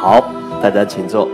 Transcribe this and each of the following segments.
好，大家请坐。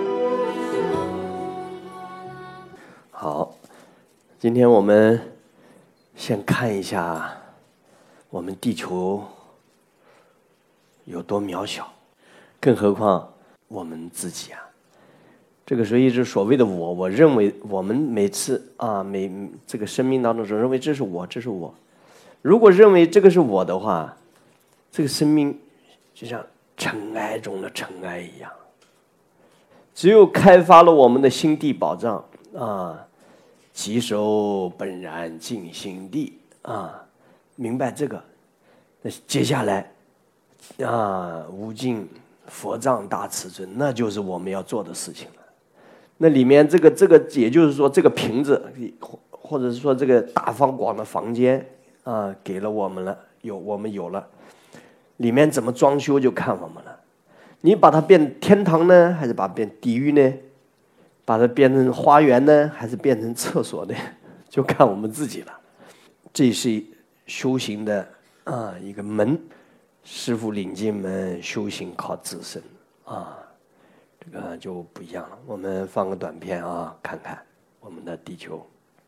好，今天我们先看一下我们地球有多渺小，更何况我们自己啊。这个所以是所谓的我认为我们每次这个生命当中认为这是我，这是我。如果认为这个是我的话，这个生命就像尘埃中的尘埃一样。只有开发了我们的心地宝藏即守本然尽心地明白这个，那接下来无尽佛藏大慈尊，那就是我们要做的事情了。那里面这个也就是说，这个瓶子或者是说这个大方广的房间给了我们了，我们有了，里面怎么装修就看我们了。你把它变天堂呢，还是把它变地狱呢？把它变成花园呢，还是变成厕所呢？就看我们自己了。这是修行的一个门，师父领进门，修行靠自身这个就不一样了。我们放个短片看看我们的地球。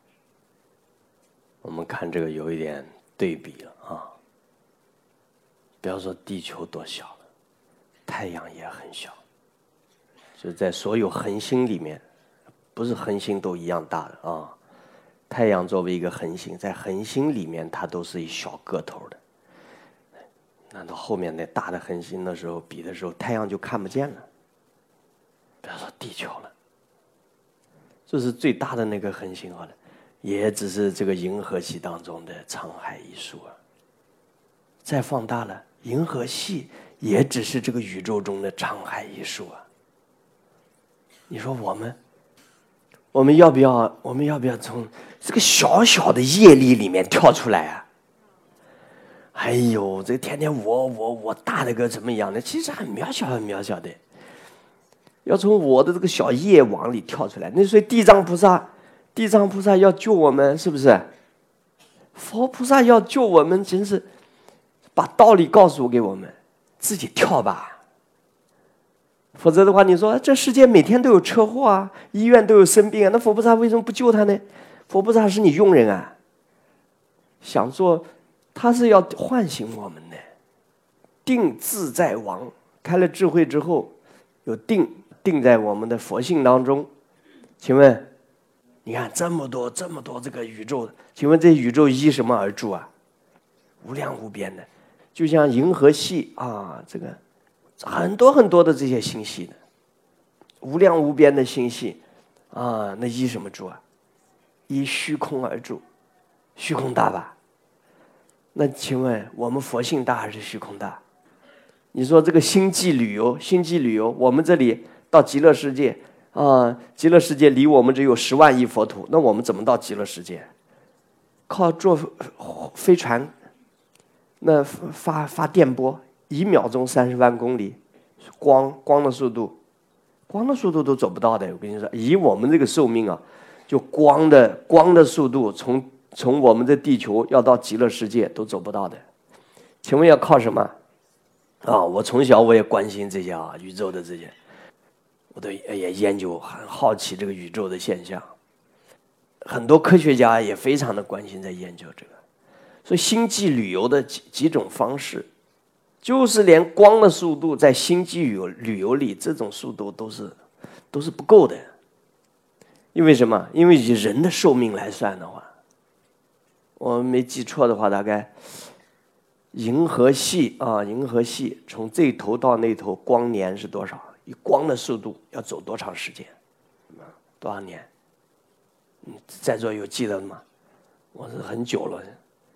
我们看这个有一点对比了不要说地球多小了，太阳也很小，就在所有恒星里面，不是恒星都一样大的太阳作为一个恒星，在恒星里面它都是一小个头的。那到后面那大的恒星的时候比的时候，太阳就看不见了，不要说地球了。这是最大的那个恒星好了，也只是这个银河系当中的沧海一粟再放大了，银河系也只是这个宇宙中的沧海一粟你说我们要不要从这个小小的业力里面跳出来哎呦，这天天我大的个怎么样的，其实很渺小很渺小的。要从我的这个小业网里跳出来。那所以地藏菩萨要救我们，是不是？佛菩萨要救我们，真是把道理告诉给我们，自己跳吧。否则的话，你说这世界每天都有车祸医院都有生病那佛菩萨为什么不救他呢？佛菩萨是你佣人想做，他是要唤醒我们的。定自在王，开了智慧之后，有定在我们的佛性当中。请问，你看这么多这个宇宙，请问这宇宙依什么而住无量无边的，就像银河系这个很多很多的这些星系的，无量无边的星系那依什么住依虚空而住。虚空大吧？那请问我们佛性大还是虚空大？你说这个星际旅游，我们这里到极乐世界极乐世界离我们只有10万亿佛土，那我们怎么到极乐世界？靠坐飞船，那发电波，1秒钟30万公里，光的速度都走不到的。我跟你说，以我们这个寿命就光的速度，从我们的地球要到极乐世界都走不到的。请问要靠什么我从小我也关心这些宇宙的这些，我都也研究，很好奇这个宇宙的现象。很多科学家也非常的关心，在研究这个。所以星际旅游的几种方式，就是连光的速度在星际旅游里，这种速度都是不够的。因为什么？因为以人的寿命来算的话，我没记错的话，大概银河系从这头到那头光年是多少？以光的速度要走多长时间？多少年？在座有记得吗？我是很久了，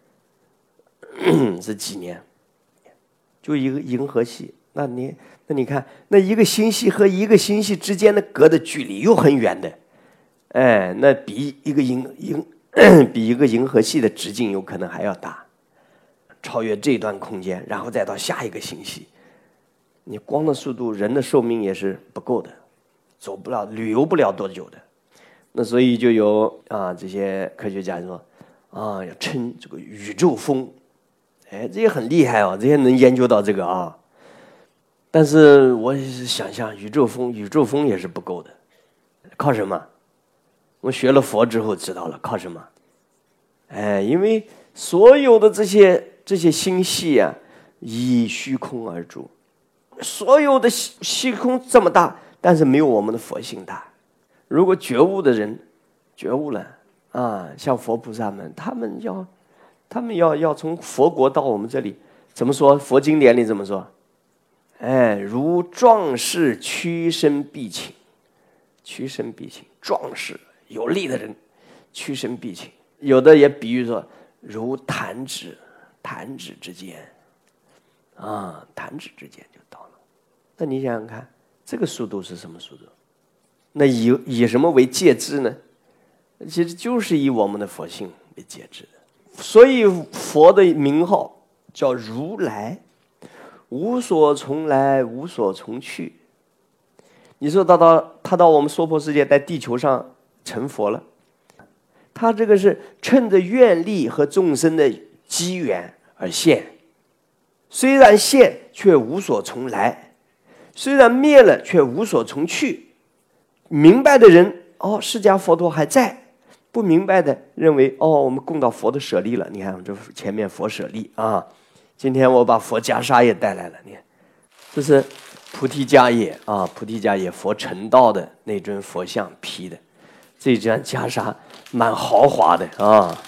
是几年？就一个银河系，那你看，那一个星系和一个星系之间的隔的距离又很远的，那比一个银河系的直径有可能还要大，超越这段空间，然后再到下一个星系。你光的速度，人的寿命也是不够的，走不了，旅游不了多久的。那所以就有这些科学家说要称这个宇宙风，这些很厉害这些能研究到这个但是我也是想象宇宙风也是不够的，靠什么？我学了佛之后知道了，靠什么？因为所有的这些星系啊，以虚空而住，所有的虚空这么大，但是没有我们的佛性大。如果觉悟的人觉悟了啊，像佛菩萨们，他们要从佛国到我们这里，怎么说？佛经典里怎么说？如壮士屈身避请，屈身避请，壮士有力的人，屈身避请。有的也比喻说，如弹指之间，弹指之间就到了。那你想想看，这个速度是什么速度？那以什么为介质呢？其实就是以我们的佛性为介质的。所以佛的名号叫如来。无所从来，无所从去。你说他到我们娑婆世界，在地球上成佛了，他这个是趁着愿力和众生的机缘而现，虽然现却无所从来，虽然灭了却无所从去。明白的人释迦佛陀还在，不明白的认为我们供到佛的舍利了。你看这前面佛舍利啊。今天我把佛袈裟也带来了，你看，这是菩提迦叶啊，菩提迦叶佛成道的那尊佛像披的，这尊袈裟蛮豪华的啊，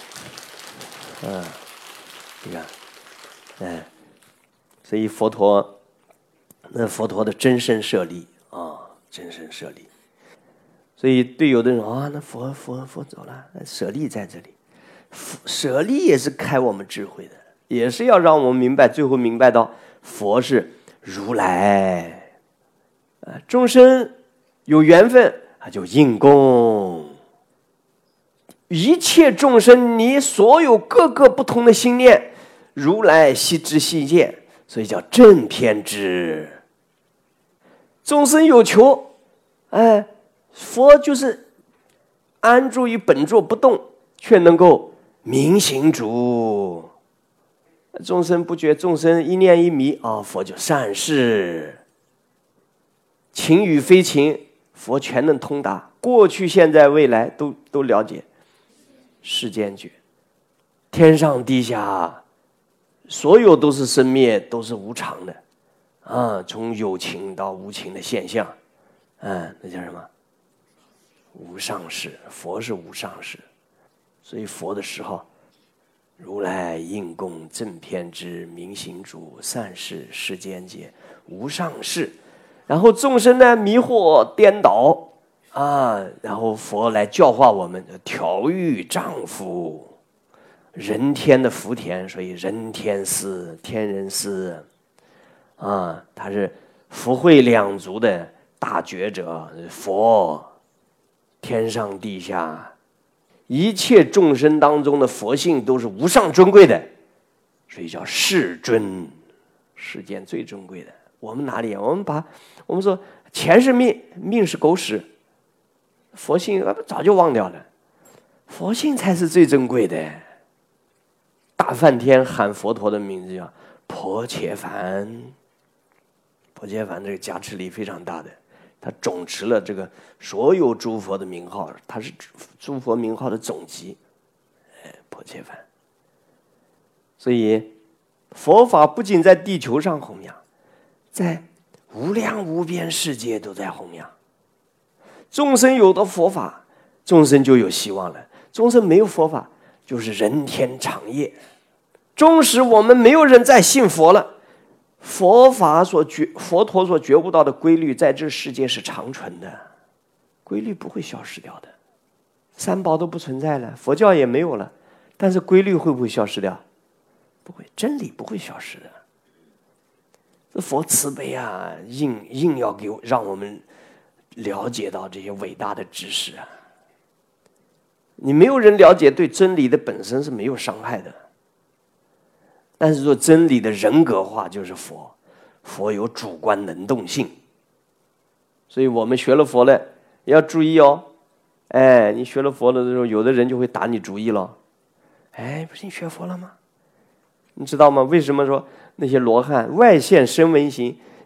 你看，所以佛陀的真身舍利啊，真身舍利，所以对有的人那佛走了，舍利在这里，舍利也是开我们智慧的。也是要让我们明白，最后明白到佛是如来，众生有缘分就应供，一切众生你所有各个不同的心念，如来悉知悉见，所以叫正遍知。众生有求，佛就是安住于本座不动，却能够明行主。众生不觉，众生一念一迷佛就善事。情与非情，佛全能通达，过去现在未来都了解。世间觉，天上地下，所有都是生灭，都是无常的从有情到无情的现象，那叫什么？无上士。佛是无上士，所以佛的时候，如来应供正遍知，明行主，善事世间界，无上士。然后众生呢迷惑颠倒然后佛来教化我们，调御丈夫，人天的福田，所以人天师、天人师他是福慧两足的大觉者，佛，天上地下。一切众生当中的佛性都是无上尊贵的，所以叫世尊，世间最尊贵的。我们哪里？我们说钱是命，命是狗屎，佛性早就忘掉了，佛性才是最珍贵的。大梵天喊佛陀的名字叫婆伽梵，婆伽梵这个加持力非常大的。他总持了这个所有诸佛的名号，他是诸佛名号的总集，婆伽梵。所以佛法不仅在地球上弘扬，在无量无边世界都在弘扬。众生有的佛法，众生就有希望了；众生没有佛法，就是人天长夜。纵使我们没有人再信佛了，佛陀所觉悟到的规律，在这世界是长存的，规律不会消失掉的。三宝都不存在了，佛教也没有了，但是规律会不会消失掉？不会，真理不会消失的。这佛慈悲硬要让我们了解到这些伟大的知识你没有人了解，对真理的本身是没有伤害的。但是说真理的人格化就是佛，佛有主观能动性，所以我们学了佛了要注意你学了佛了的时候，有的人就会打你主意了。不是你学佛了吗？你知道吗？为什么说那些罗汉外现声闻行，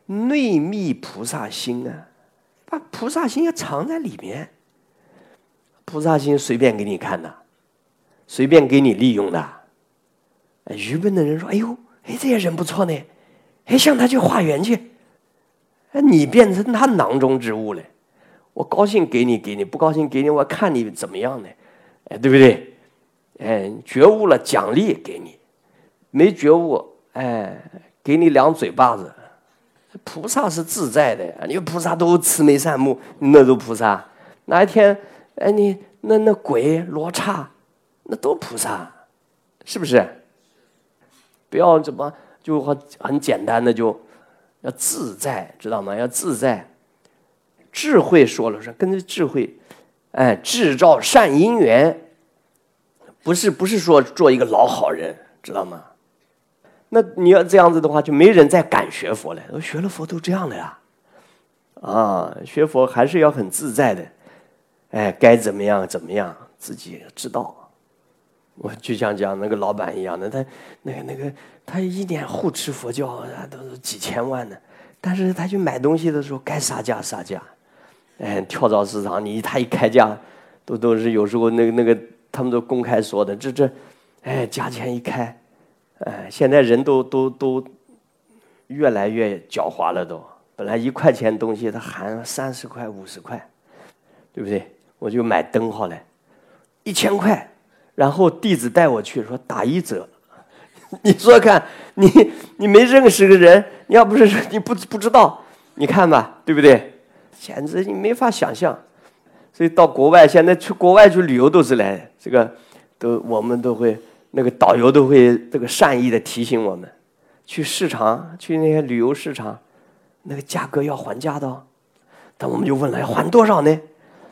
内密菩萨心啊，把菩萨心要藏在里面。菩萨心随便给你看的，随便给你利用的。愚笨的人说：“哎呦，哎，这些人不错呢，哎，向他去化缘去。”你变成他囊中之物了。我高兴给你，不高兴给你，我看你怎么样呢？哎，对不对？哎，觉悟了奖励给你，没觉悟，哎，给你两嘴巴子。菩萨是自在的，你菩萨都慈眉善目，那都菩萨。哪一天，哎，你那鬼罗刹，那都菩萨，是不是？不要怎么就很简单的就要自在，知道吗？要自在。智慧说了，说跟着智慧，哎，制造善因缘，不是说做一个老好人，知道吗？那你要这样子的话，就没人再敢学佛了。学了佛都这样的呀，啊，学佛还是要很自在的，哎，该怎么样怎么样，自己知道。我就像讲那个老板一样的，他他一年护持佛教都是几千万的，但是他去买东西的时候该杀价杀价，哎，跳蚤市场他一开价，都是有时候那个他们都公开说的，哎，价钱一开，哎，现在人都越来越狡猾了都，本来1块钱东西他含30块50块，对不对？我就买灯好了，1000块。然后弟子带我去说打1折，你说看，你没认识个人，你要不是你不知道，你看吧，对不对？简直你没法想象。所以到国外，现在去国外去旅游都是来这个，我们都会那个导游都会这个善意的提醒我们，去市场去那些旅游市场，那个价格要还价的哦。但我们就问了，要还多少呢？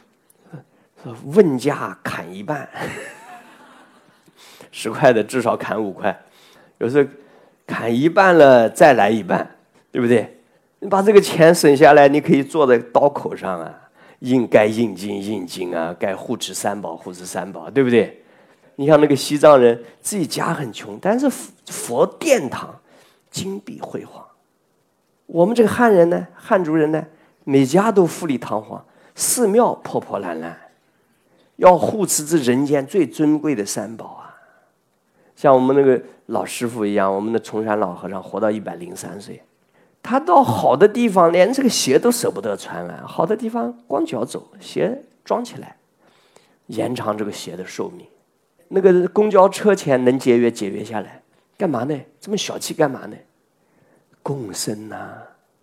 问价砍一半。10块的至少砍5块，有时候砍一半了再来一半，对不对？你把这个钱省下来，你可以坐在刀口上啊，该印经啊，该护持三宝，对不对？你像那个西藏人，自己家很穷，但是佛殿堂金碧辉煌。我们这个汉人呢，汉族人呢，每家都富丽堂皇，寺庙破破烂烂，要护持这人间最尊贵的三宝啊。像我们那个老师傅一样，我们的崇山老和尚活到103岁，他到好的地方连这个鞋都舍不得穿了，好的地方光脚走，鞋装起来，延长这个鞋的寿命。那个公交车钱能节约下来，干嘛呢？这么小气干嘛呢？共生啊！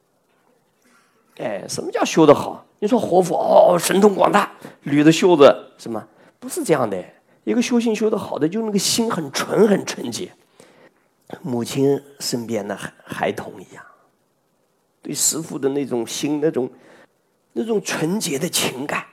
哎，什么叫修得好？你说活佛神通广大，捋着袖子什么？不是这样的。一个修行修得好的，就那个心很纯洁，母亲身边的孩童一样，对师父的那种心，那种纯洁的情感，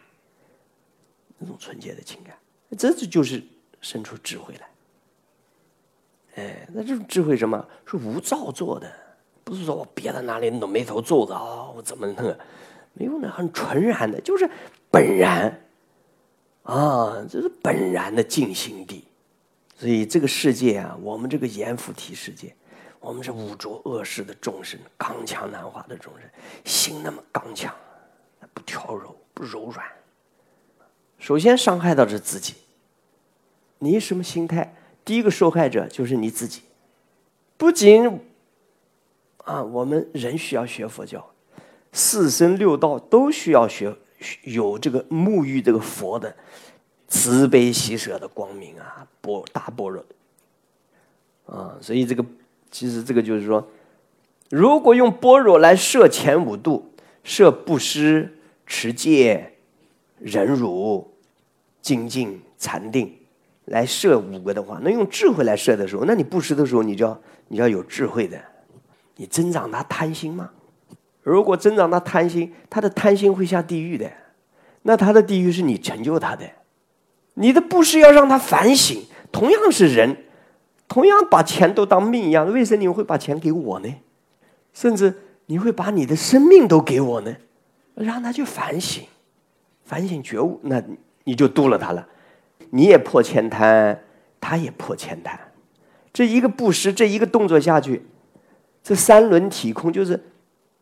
这就是生出智慧来。哎，那这种智慧什么？是无造作的，不是说我别的哪里弄眉头皱着我怎么那个，没有呢，很纯然的，就是本然。这是本然的净心地。所以这个世界啊，我们这个阎浮提世界，我们是五浊恶世的众生，刚强难化的众生，心那么刚强，不挑柔，不柔软。首先伤害到是自己，你什么心态？第一个受害者就是你自己。不仅我们人需要学佛教，4生6道都需要学。有这个沐浴这个佛的慈悲喜舍的光明啊，大般若所以其实这个就是说，如果用般若来摄前5度，摄布施、持戒、忍辱、精进、禅定来摄5个的话，那用智慧来摄的时候，那你布施的时候，你就要有智慧的，你增长他贪心吗？如果增长他贪心，他的贪心会下地狱的，那他的地狱是你成就他的。你的布施要让他反省，同样是人，同样把钱都当命一样，为什么你会把钱给我呢？甚至你会把你的生命都给我呢？让他去反省觉悟，那你就度了他了。你也破千贪，他也破千贪。这一个布施，这一个动作下去，这3轮体空就是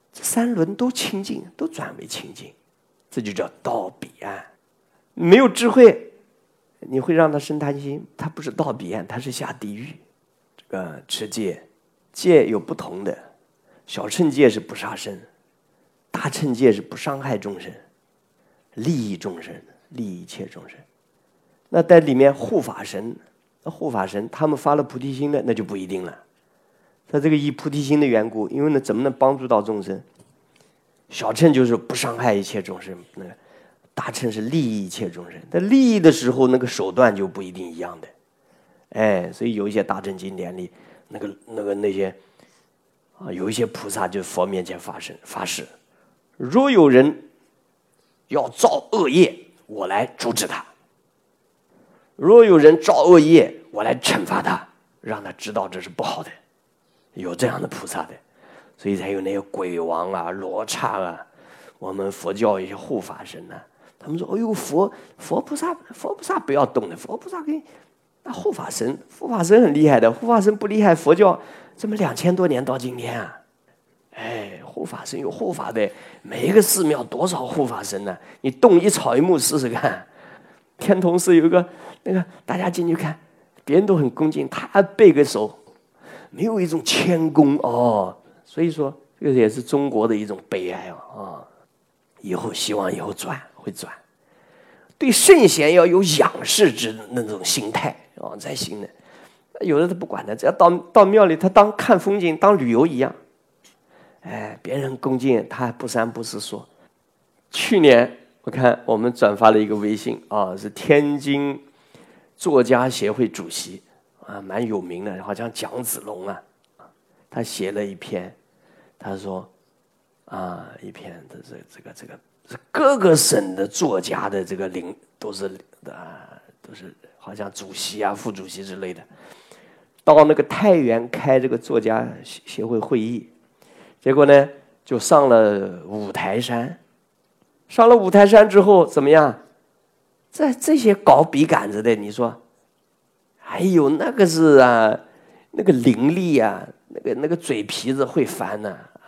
这三轮都清净，都转为清净，这就叫到彼岸。没有智慧，你会让他生贪心，他不是到彼岸，他是下地狱。这个持戒，戒有不同的，小乘戒是不杀生，大乘戒是不伤害众生，利益众生，利益一切众生。那在里面护法神，他们发了菩提心的，那就不一定了。他这个以菩提心的缘故，因为呢，怎么能帮助到众生？小乘就是不伤害一切众生，那个大乘是利益一切众生。但利益的时候，那个手段就不一定一样的。所以有一些大乘经典里，那些有一些菩萨就佛面前发誓，若有人要造恶业，我来阻止他；若有人造恶业，我来惩罚他，让他知道这是不好的。有这样的菩萨的，所以才有那些鬼王啊、罗刹啊，我们佛教一些护法神啊，他们说：“哎呦，佛菩萨不要动的，佛菩萨给你。”那护法神很厉害的，护法神不厉害，佛教这么2000多年到今天啊，护法神有护法的，每一个寺庙多少护法神呢？你动一草一木试试看。天童寺有一个大家进去看，别人都很恭敬，他背个手。没有一种谦恭所以说这个也是中国的一种悲哀以后希望以后会转，对圣贤要有仰视之那种心态在心的。有的他不管的，只要到庙里，他当看风景，当旅游一样。别人恭敬，他还不三不四说。去年我看我们转发了一个微信是天津作家协会主席。蛮有名的，好像蒋子龙他写了一篇，他说一篇这个各个省的作家的这个都是好像主席副主席之类的，到那个太原开这个作家协会会议，结果呢就上了五台山，之后怎么样？这些搞笔杆子的，你说？还有那个是那个伶俐那个嘴皮子会翻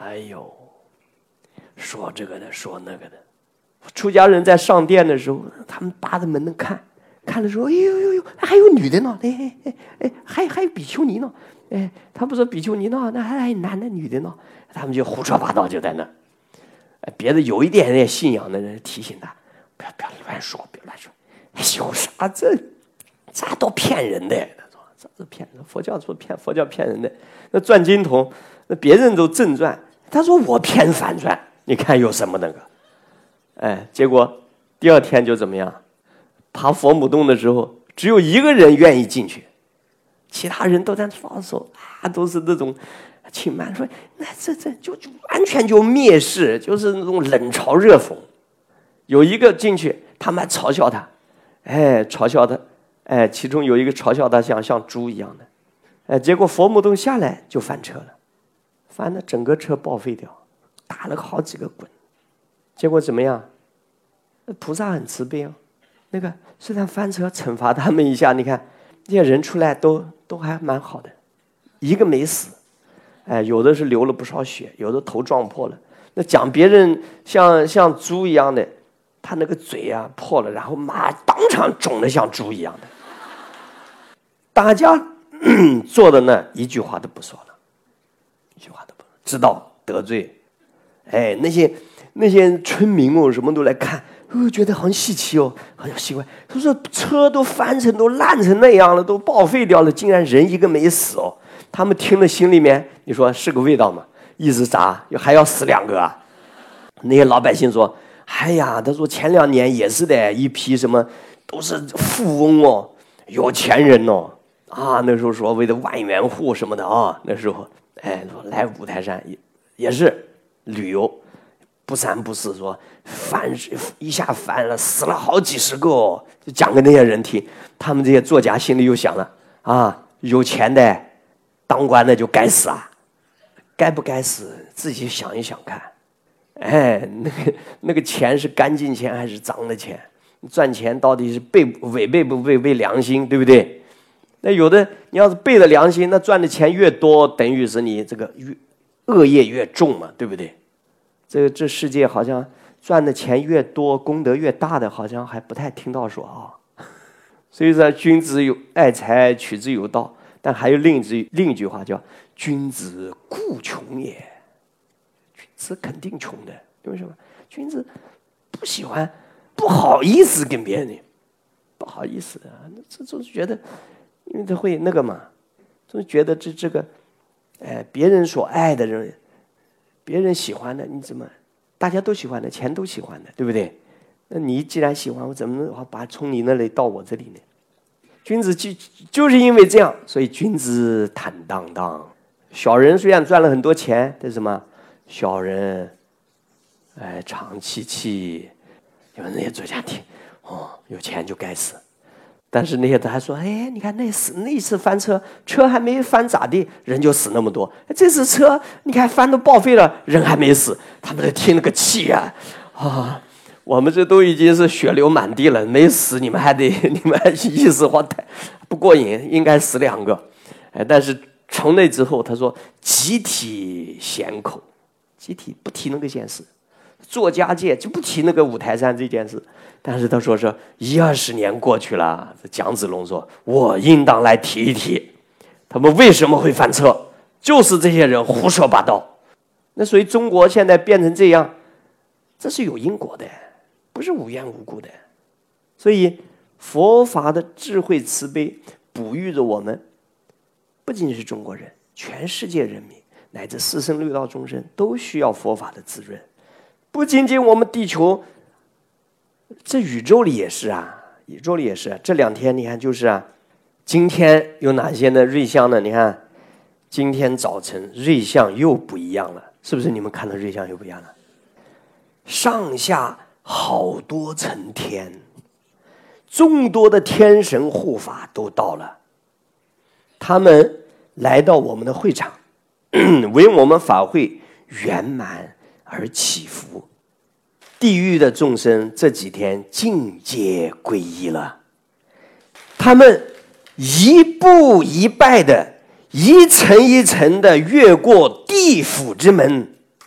说这个的说那个的。出家人在上殿的时候，他们扒着门看的时候，还有女的呢，还有比丘尼呢，他不说比丘尼呢，那还有男的女的呢，他们就胡说八道就在那。别的有一点点信仰的人提醒他，不要乱说，别乱说。有啥这都骗人的，他说这是骗人。佛教说佛教骗人的。那转经筒，那别人都正转，他说我偏反转，你看有什么那个？结果第二天就怎么样？爬佛母洞的时候，只有一个人愿意进去，其他人都在放手都是那种轻慢，说那这就完全就蔑视，就是那种冷嘲热讽。有一个进去，他们还嘲笑他，嘲笑他。其中有一个嘲笑他像猪一样的，结果佛母洞下来就翻车了，翻了整个车报废掉，打了好几个滚。结果怎么样？菩萨很慈悲那个虽然翻车惩罚他们一下，你看这些人出来都还蛮好的，一个没死，有的是流了不少血，有的头撞破了。那讲别人像猪一样的，他那个嘴破了，然后当场肿得像猪一样的。大家做的呢，一句话都不说了，知道得罪。那些村民什么都来看，觉得很稀奇好像奇怪。他说车都翻成都烂成那样了，都报废掉了，竟然人一个没死他们听了心里面，你说是个味道吗？意思啥？还要死2个那些老百姓说，他说前2年也是的，一批什么都是富翁有钱人那时候说为了万元户什么的那时候说来五台山也是旅游，不三不四说一下翻了，死了好几十个就讲给那些人听。他们这些作家心里又想了有钱的当官的就该死该不该死自己想一想看。那个钱是干净钱还是脏的钱？赚钱到底是违背不违背良心，对不对？那有的你要是背了良心，那赚的钱越多，等于是你这个恶业越重嘛，对不对？ 这世界好像赚的钱越多，功德越大的，好像还不太听到说啊。所以说，君子有爱财，取之有道。但还有另一句话叫“君子固穷也”，君子肯定穷的，因为什么？君子不喜欢，不好意思跟别人，不好意思啊，这就是觉得，因为他会那个嘛，就是觉得这个，别人所爱的人，别人喜欢的，你怎么大家都喜欢的，钱都喜欢的，对不对？那你既然喜欢，我怎么能把从你那里到我这里呢？君子就是因为这样，所以君子坦荡荡。小人虽然赚了很多钱，但是什么？小人，长戚戚。因为那些作家听，有钱就该死。但是那些他还说，你看那次翻车还没翻咋地，人就死那么多。这次车你看翻都报废了，人还没死，他们听了个气啊！我们这都已经是血流满地了，没死你们还一时慌不过瘾，应该死2个。但是从那之后，他说集体咸口，集体不提那个件事，作家界就不提那个五台山这件事。但是他说是10-20年过去了，蒋子龙说我应当来提一提，他们为什么会翻车，就是这些人胡说八道。那所以中国现在变成这样，这是有因果的，不是无缘无故的。所以佛法的智慧慈悲哺育着我们，不仅是中国人，全世界人民乃至4生6道众生都需要佛法的滋润。不仅仅我们地球，这宇宙里也是啊，宇宙里也是。这2天你看就是啊，今天有哪些呢？瑞相呢？你看今天早晨瑞相又不一样了，是不是？你们看到瑞相又不一样了？上下好多层天，众多的天神护法都到了，他们来到我们的会场，为我们法会圆满而祈福。地狱的众生这几天尽皆皈依了，他们一步一拜的，一层一层的越过地府之门，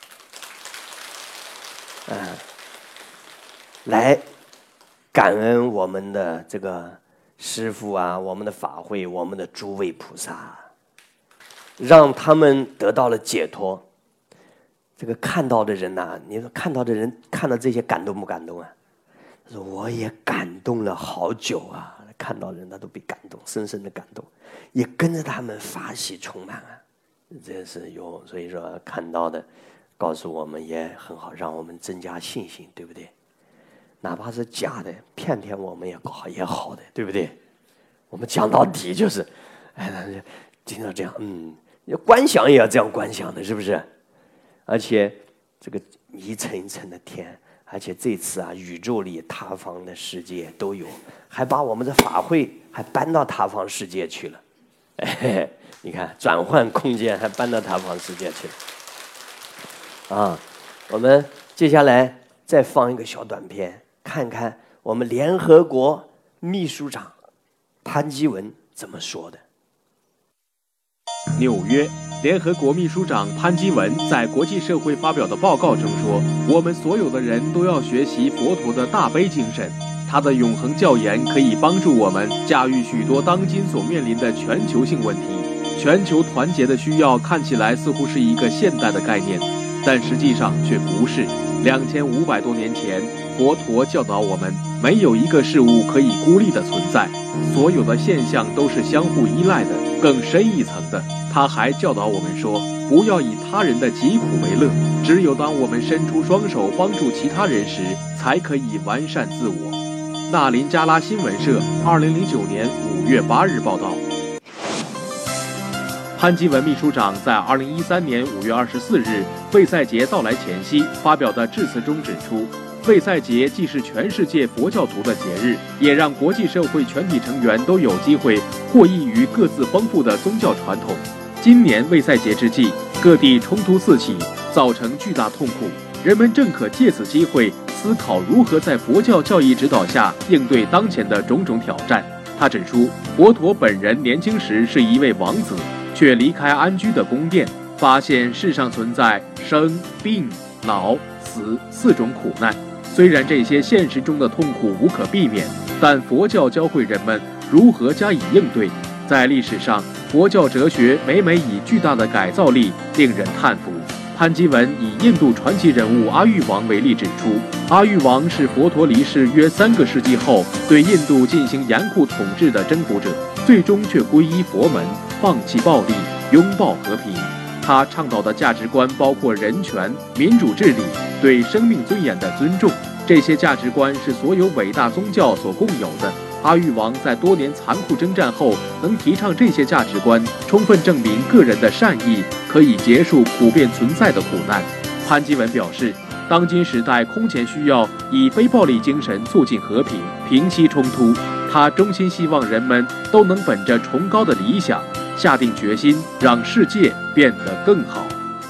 来感恩我们的这个师父啊，我们的法会，我们的诸位菩萨，让他们得到了解脱。这个看到的人呐，你说看到的人看到这些感动不感动啊？他说我也感动了好久啊，看到人他都被感动，深深的感动，也跟着他们法喜充满啊。这是有，所以说看到的告诉我们也很好，让我们增加信心，对不对？哪怕是假的骗我们也好的，对不对？我们讲到底就是，听到这样，观想也要这样观想的，是不是？而且这个一层一层的天，而且这次啊，宇宙里他方的世界都有，还把我们的法会还搬到他方世界去了。你看转换空间还搬到他方世界去了。啊，我们接下来再放一个小短片，看看我们联合国秘书长潘基文怎么说的。 纽约，联合国秘书长潘基文在国际社会发表的报告中说，我们所有的人都要学习佛陀的大悲精神，他的永恒教言可以帮助我们驾驭许多当今所面临的全球性问题。全球团结的需要看起来似乎是一个现代的概念，但实际上却不是。2500多年前，佛陀教导我们，没有一个事物可以孤立的存在，所有的现象都是相互依赖的。更深一层的，他还教导我们说，不要以他人的疾苦为乐，只有当我们伸出双手帮助其他人时，才可以完善自我。纳林加拉新闻社2009年5月8日报道。潘基文秘书长在2013年5月24日卫赛节到来前夕发表的致辞中指出，卫赛节既是全世界佛教徒的节日，也让国际社会全体成员都有机会获益于各自丰富的宗教传统。今年卫赛节之际，各地冲突四起，造成巨大痛苦，人们正可借此机会思考如何在佛教教义指导下应对当前的种种挑战。他指出，佛陀本人年轻时是一位王子，却离开安居的宫殿，发现世上存在生、病、老、 死4种苦难。虽然这些现实中的痛苦无可避免，但佛教教会人们如何加以应对。在历史上，佛教哲学每每以巨大的改造力令人叹服。潘基文以印度传奇人物阿育王为例指出，阿育王是佛陀离世约3个世纪后对印度进行严酷统治的征服者，最终却皈依佛门，放弃暴力，拥抱和平。他倡导的价值观包括人权、民主治理、对生命尊严的尊重，这些价值观是所有伟大宗教所共有的。阿育王在多年残酷征战后能提倡这些价值观，充分证明个人的善意可以结束普遍存在的苦难。潘基文表示，当今时代空前需要以非暴力精神促进和平，平息冲突。他衷心希望人们都能本着崇高的理想，下定决心让世界变得更好。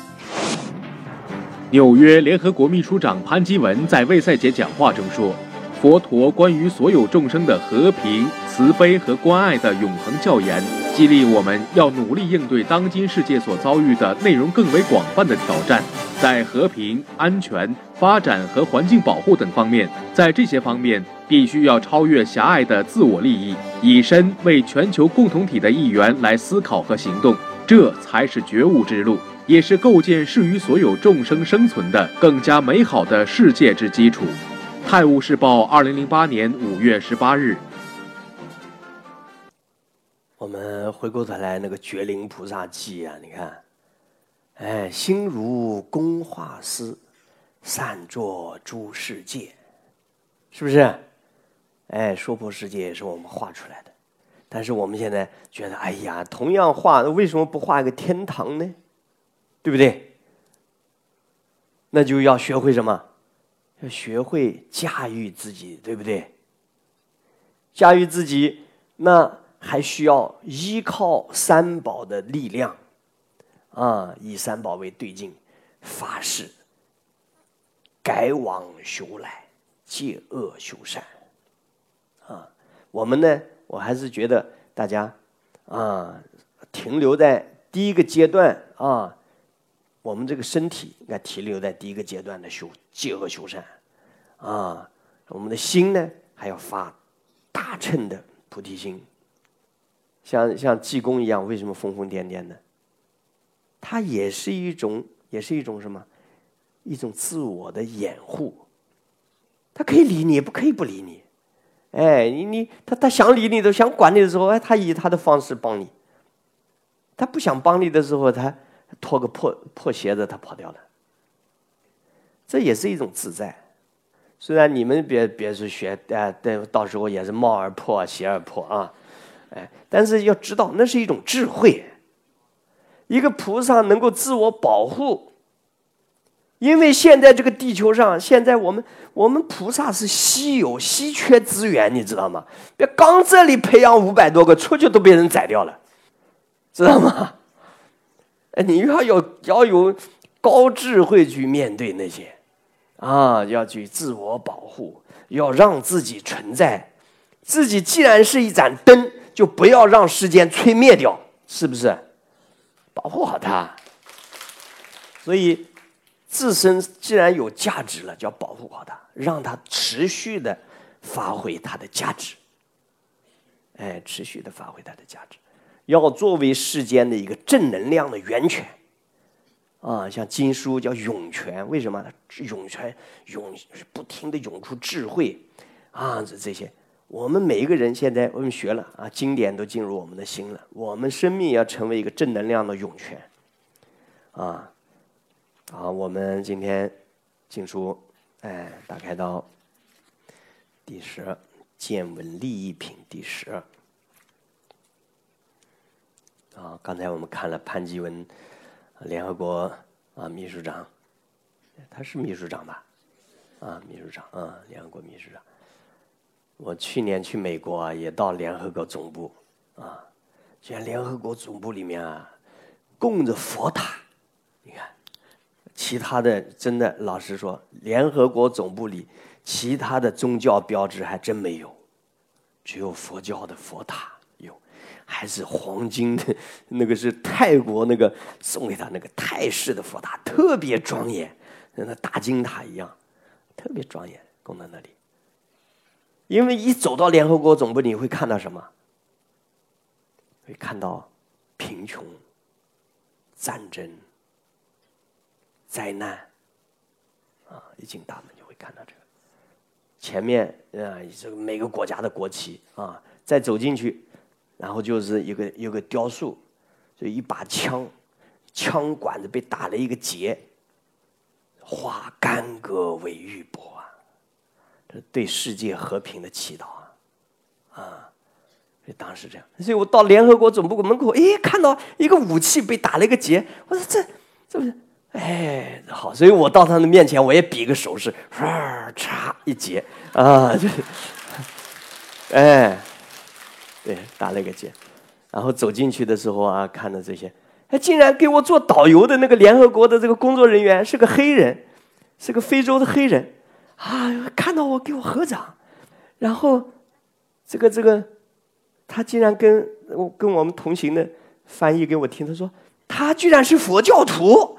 纽约联合国秘书长潘基文在卫赛节讲话中说，佛陀关于所有众生的和平、慈悲和关爱的永恒教言，激励我们要努力应对当今世界所遭遇的内容更为广泛的挑战。在和平、安全、发展和环境保护等方面，在这些方面必须要超越狭隘的自我利益，以身为全球共同体的一员来思考和行动，这才是觉悟之路，也是构建适于所有众生生存的更加美好的世界之基础。泰晤士报2008年5月18日。 我们回过头来，那个觉灵菩萨记啊，你看，哎，心如工画师，善作诸世界，是不是？哎，娑婆世界也是我们画出来的，但是我们现在觉得，哎呀，同样画，为什么不画一个天堂呢？对不对？那就要学会什么？要学会驾驭自己，对不对？驾驭自己，那还需要依靠三宝的力量啊，以三宝为对境，发誓改往修来，戒恶修善啊。我们呢，我还是觉得大家啊，停留在第一个阶段啊。我们这个身体应该停留在第一个阶段的戒恶修善，啊，我们的心呢还要发大乘的菩提心，像济公一样，为什么疯疯癫癫的？它也是一种什么？一种自我的掩护。他可以理你，也不可以不理你。哎，他想理你的，想管你的时候，哎，他以他的方式帮你；他不想帮你的时候，他脱个破鞋子，他跑掉了。这也是一种自在。虽然你们别是学，到时候也是貌而破，鞋而破啊，哎，但是要知道那是一种智慧。一个菩萨能够自我保护，因为现在这个地球上，现在我们菩萨是稀缺资源，你知道吗？别刚这里培养500多个，出去都被人宰掉了，知道吗？你要有高智慧去面对那些啊，要去自我保护，要让自己存在。自己既然是一盏灯，就不要让时间吹灭掉，是不是？保护好它。所以自身既然有价值了，就要保护好它，让它持续的发挥它的价值。哎，持续的发挥它的价值。要作为世间的一个正能量的源泉啊，像经书叫涌泉，为什么呢？涌泉不停的涌出智慧啊，这些我们每一个人现在我们学了啊，经典都进入我们的心了，我们生命要成为一个正能量的涌泉啊。好，我们今天经书打开到第10，见闻利益品第10。啊，刚才我们看了潘基文，联合国秘书长，他是秘书长吧？啊，秘书长啊，联合国秘书长。我去年去美国啊，也到联合国总部啊，现在联合国总部里面啊，供着佛塔，你看，其他的真的老实说，联合国总部里其他的宗教标志还真没有，只有佛教的佛塔。还是黄金的，那个是泰国那个送给他那个泰式的佛塔，特别庄严， 那大金塔一样，特别庄严，供在那里。因为一走到联合国总部，你会看到什么？会看到贫穷、战争、灾难啊！一进大门就会看到这个。前面这个每个国家的国旗啊，再走进去，然后就是有个雕塑，就一把枪，枪管子被打了一个结，化干戈为玉帛啊！这对世界和平的祈祷啊！所以当时这样，所以我到联合国总部门口，看到一个武器被打了一个结，我说这不是，好，所以我到他的面前，我也比个手势，嚓一结啊，就是，对，打了一个结，然后走进去的时候啊，看到这些，竟然给我做导游的那个联合国的这个工作人员是个黑人，是个非洲的黑人啊，看到我给我合掌，然后这个。他竟然跟我们同行的翻译给我听，他说他居然是佛教徒，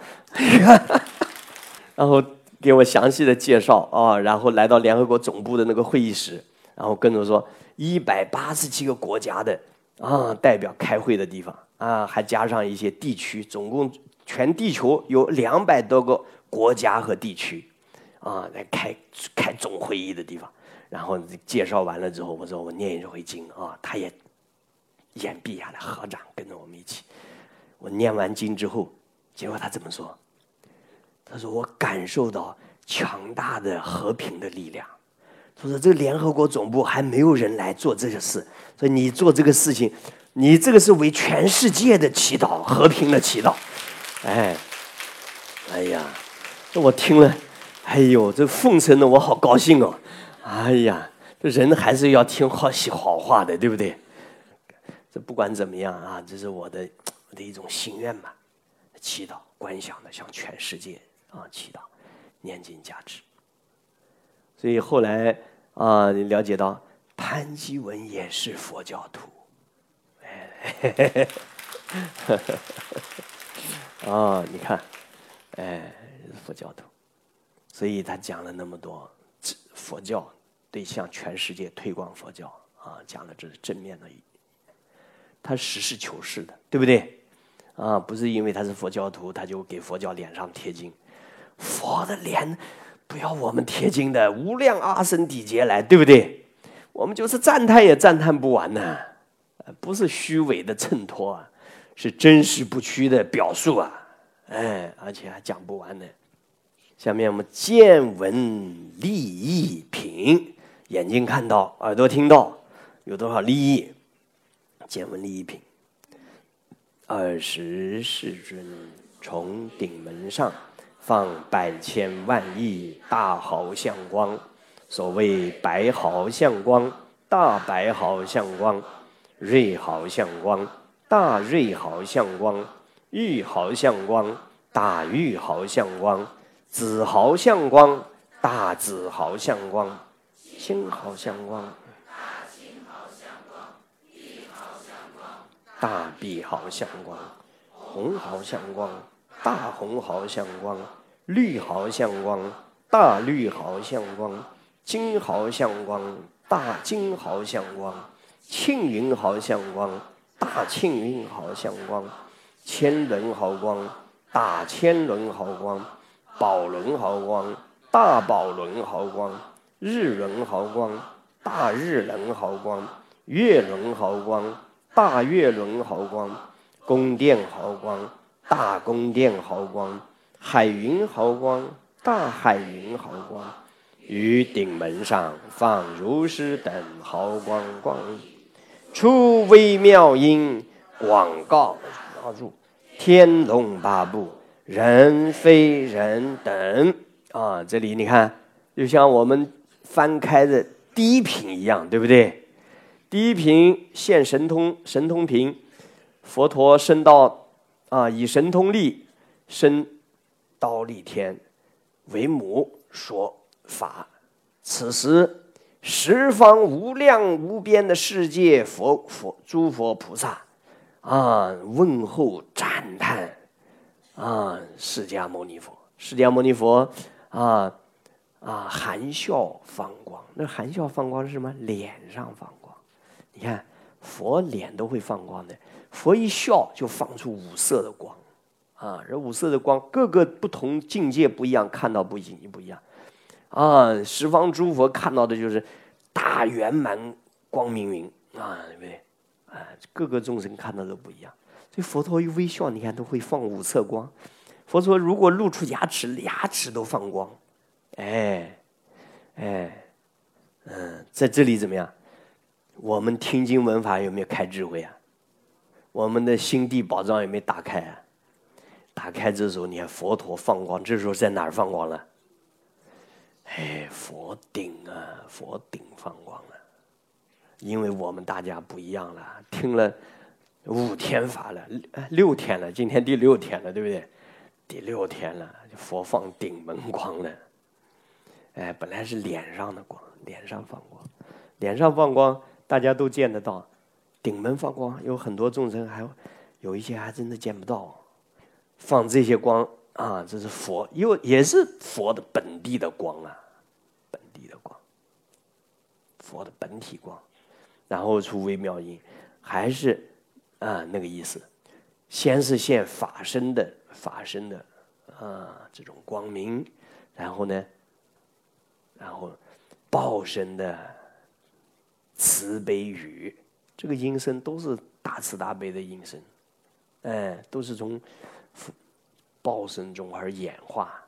然后给我详细的介绍啊，然后来到联合国总部的那个会议室，然后跟我说187个国家的代表开会的地方啊，还加上一些地区，总共全地球有200多个国家和地区啊，来开总会议的地方。然后介绍完了之后，我说我念一回经啊，他也眼闭下来合掌，跟着我们一起。我念完经之后，结果他怎么说？他说我感受到强大的和平的力量。他说这个联合国总部还没有人来做这个事，所以你做这个事情，你这个是为全世界的祈祷，和平的祈祷。哎呀，我听了，这奉承的我好高兴哦。这人还是要听好话的，对不对？这不管怎么样啊，这是我的一种心愿嘛，祈祷观想的向全世界祈祷，念经加持。所以后来你了解到潘基文也是佛教徒，你看，佛教徒，所以他讲了那么多佛教。对向全世界推广佛教讲的这是正面的，他实事求是的，对不对？不是因为他是佛教徒，他就给佛教脸上贴金。佛的脸不要我们贴金的，无量阿僧祇劫来，对不对？我们就是赞叹也赞叹不完呢，不是虚伪的衬托啊，是真实不虚的表述啊，而且还讲不完呢。下面我们见闻利益品。眼睛看到，耳朵听到，有多少利益？见闻利益品。20世尊从顶门上放百千万亿大毫相光，所谓白毫相光、大白毫相光、瑞毫相光、大瑞毫相光、玉毫相光、大玉毫相光、紫毫相光、大紫毫相光、青毫相光、大碧毫相光、红毫相光、大红毫相光、绿毫相光、大绿毫相光、金毫相光、大金毫相光、庆云毫相光、大庆云毫相光、千轮毫光、大千轮毫光、宝轮毫光、大宝轮毫光、日轮毫光、大日轮毫光、月轮毫光、大月轮毫光、宫殿毫光、大宫殿毫光、海云毫光、大海云毫光，于顶门上放如是等毫光光影，出微妙音，广告入天龙八部，人非人等这里你看，就像我们翻开的第一品一样，对不对？第一品现神通品，佛陀升到以神通力升忉利天为母说法，此时十方无量无边的世界诸佛菩萨问候赞叹释迦牟尼佛释迦牟尼佛含笑放光，那含笑放光是什么？脸上放光。你看佛脸都会放光的，佛一笑就放出五色的光这五色的光各个不同境界不一样，看到不一样十方诸佛看到的就是大圆满光明云对不对？各个众生看到都不一样。所以佛陀一微笑，你看都会放五色光。佛陀如果露出牙齿，牙齿都放光。在这里怎么样？我们听经闻法有没有开智慧啊？我们的心地宝藏有没有打开啊？打开这时候，你看佛陀放光，这时候在哪儿放光了？佛顶佛顶放光了。因为我们大家不一样了，听了5天法了，6天了，今天第6天了，对不对？第6天了，佛放顶门光了。本来是脸上的光，脸上放光，脸上放光，大家都见得到。顶门放光，有很多众生还有一些还真的见不到。放这些光这是佛，也是佛的本地的光本地的光，佛的本体光。然后出微妙音，还是那个意思。先是现法身的这种光明，然后报身的慈悲语，这个音声都是大慈大悲的音声，都是从报身中而演化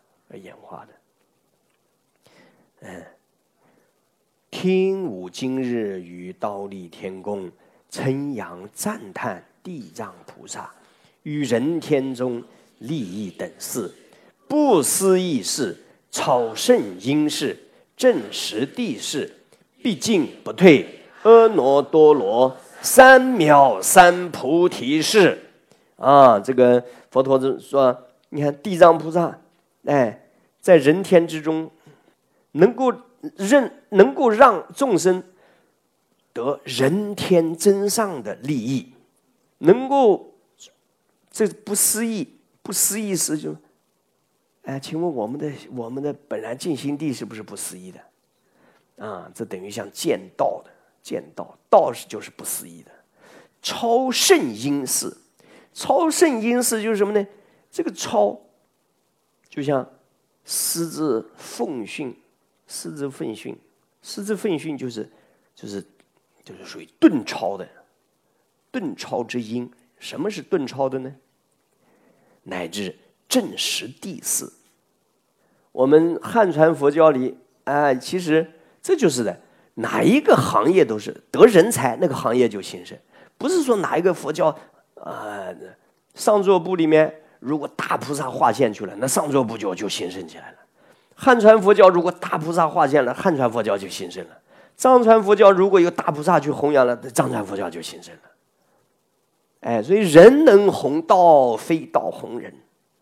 的。听吾今日于忉利天宫，称扬赞叹地藏菩萨，于人天中利益等事，不思议事，超胜因事，正实地事，毕竟不退，阿耨多罗三藐三菩提是。这个佛陀说，你看地藏菩萨，在人天之中，能够让众生得人天真上的利益，能够这不思议事就，请问我们的本来净心地是不是不思议的？这等于像见道的，道就是不思议的。超胜因事，超胜因事就是什么呢？这个超就像师之奉训，师之奉训就是属于顿超的，顿超之因。什么是顿超的呢？乃至正实地事。我们汉传佛教里其实这就是的，哪一个行业都是得人才，那个行业就兴盛。不是说哪一个佛教上座部里面如果大菩萨化现去了，那上座部就兴盛起来了。汉传佛教如果大菩萨化现了，汉传佛教就兴盛了。藏传佛教如果有大菩萨去弘扬了，藏传佛教就兴盛了。所以人能弘道，非道弘人。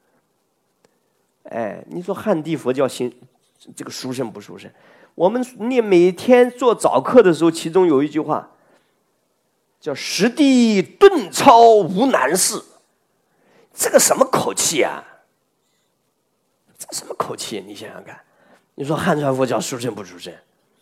你说汉地佛教这个殊胜不殊胜？我们每天做早课的时候，其中有一句话叫实地顿超无难事。这个什么口气啊？这什么口气？你想想看，你说汉传佛教殊胜不殊胜？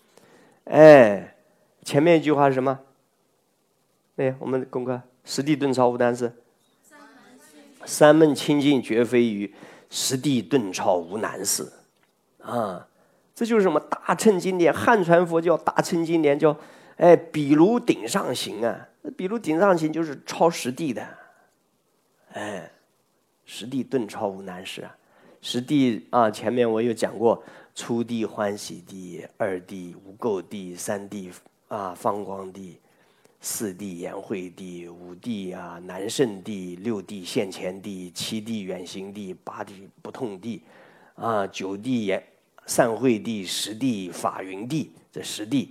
前面一句话是什么？我们功课实地顿超无难事，三门清净绝非愚，实地顿超无难事。这就是什么大乘经典？汉传佛教大乘经典叫比如顶上行比如顶上行就是超实地的。实地顿超无难事实地前面我有讲过，初地欢喜地，二地无垢地，三地放光地，四地言慧地，五地南胜地，六地现前地，七地远行地，八地不痛地九地善慧地，十地法云地。这十地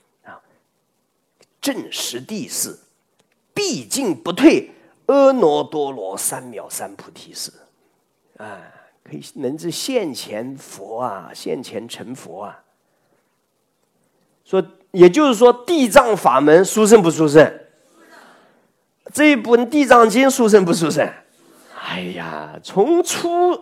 正实地事，毕竟不退，阿耨多罗三藐三菩提是。可以能至现前佛现前成佛说，也就是说地藏法门殊胜不殊胜？这一本地藏经殊胜不殊胜？从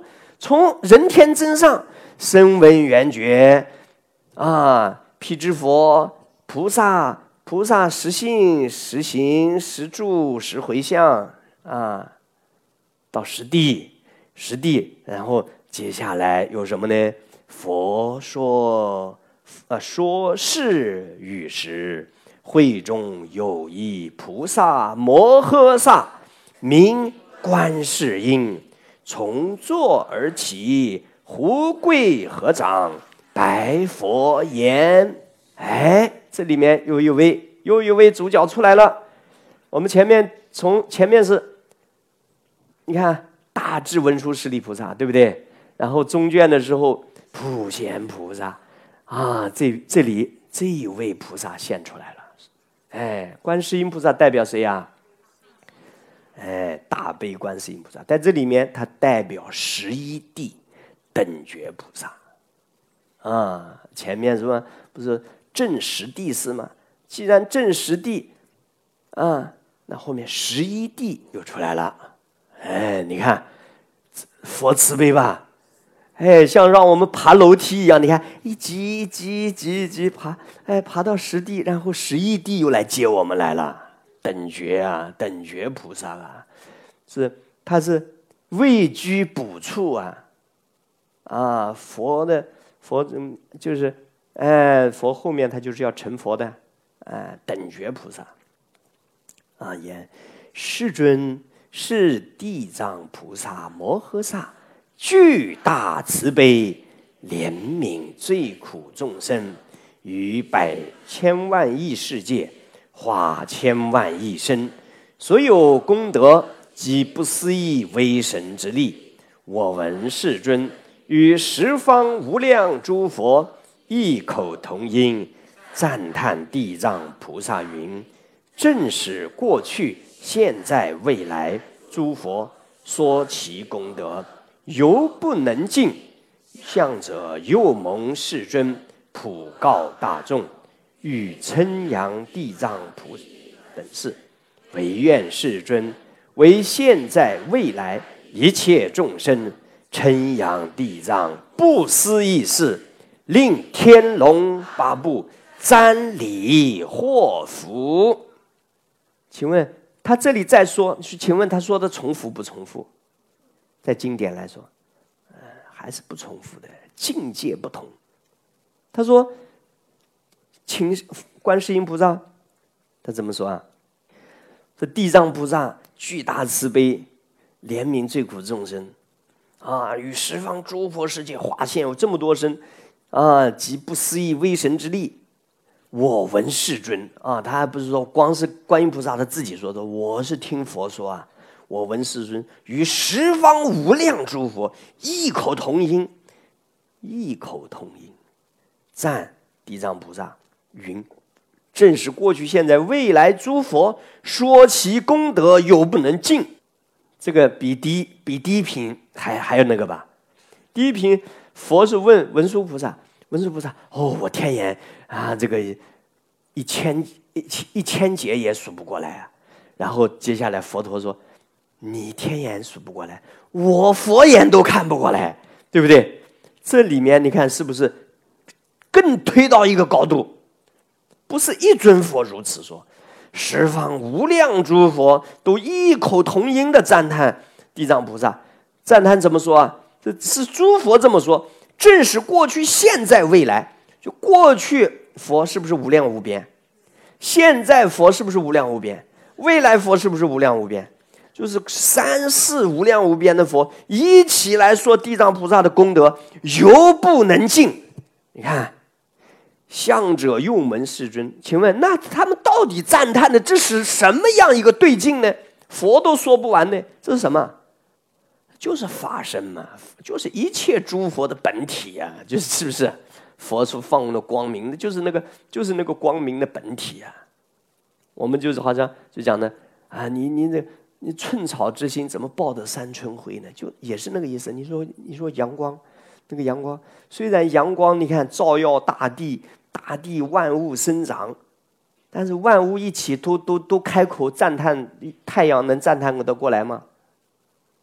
从人天真上声闻缘觉啊，辟支佛菩萨实性实行实住实回向啊，到实地，然后接下来有什么呢？佛说是语时，会中有一菩萨摩诃萨，名观世音，从座而起，胡跪合掌，白佛言：哎，这里面又一位主角出来了。我们前面是，你看大智文殊师利菩萨，对不对？然后中卷的时候，普贤菩萨啊，这里这一位菩萨现出来了。哎，观世音菩萨代表谁呀？哎，大悲观世音菩萨，在这里面它代表11地等觉菩萨啊。前面什么不是正十地是吗？既然正十地啊，那后面11地又出来了。哎，你看佛慈悲吧？哎，像让我们爬楼梯一样，你看一级爬，哎，爬到10地，然后11地又来接我们来了。等觉啊，等觉菩萨啊，他是位居补处啊，佛就是，佛后面他就是要成佛的，等觉菩萨啊，言世尊是地藏菩萨摩诃萨，巨大慈悲，怜悯罪苦众生，于百千万亿世界化千万亿身，所有功德及不思议威神之力，我闻世尊与十方无量诸佛异口同音，赞叹地藏菩萨云：正使过去现在未来诸佛说其功德，犹不能尽，向者又蒙世尊普告大众，欲称扬地藏菩萨等事，唯愿世尊为现在未来一切众生称扬地藏不思议事，令天龙八部瞻礼获福。请问他这里再说，请问他说的重复不重复？在经典来说，还是不重复的，境界不同。他说，请观世音菩萨，他怎么说啊？这地藏菩萨巨大慈悲，怜悯罪苦众生啊，与十方诸佛世界化现有这么多身啊，及不思议威神之力。我闻世尊啊，他还不是说光是观音菩萨他自己说的，我是听佛说啊。我闻世尊与十方无量诸佛异口同音，赞地藏菩萨云：正是过去现在未来诸佛说其功德有不能尽。这个比第一品还有那个吧？第一品佛是问文殊菩萨，哦，我天眼啊，这个一千劫也数不过来啊。然后接下来佛陀说，你天眼数不过来，我佛眼都看不过来，对不对？这里面你看是不是更推到一个高度？不是一尊佛如此说，十方无量诸佛都异口同音的赞叹地藏菩萨。赞叹怎么说啊？这是诸佛这么说，正是过去现在未来。就过去佛是不是无量无边？现在佛是不是无量无边？未来佛是不是无量无边？就是三世无量无边的佛一起来说地藏菩萨的功德犹不能尽。你看，向者又闻世尊，请问那他们到底赞叹的这是什么样一个对境呢？佛都说不完呢，这是什么？就是法身嘛，就是一切诸佛的本体啊，是不是？佛所放的光明，就是那个光明的本体啊。我们就是好像就讲的啊，你寸草之心怎么报得三春晖呢？就也是那个意思。你说阳光，那个阳光虽然阳光你看照耀大地，大地万物生长，但是万物一起都开口赞叹太阳，能赞叹得过来吗？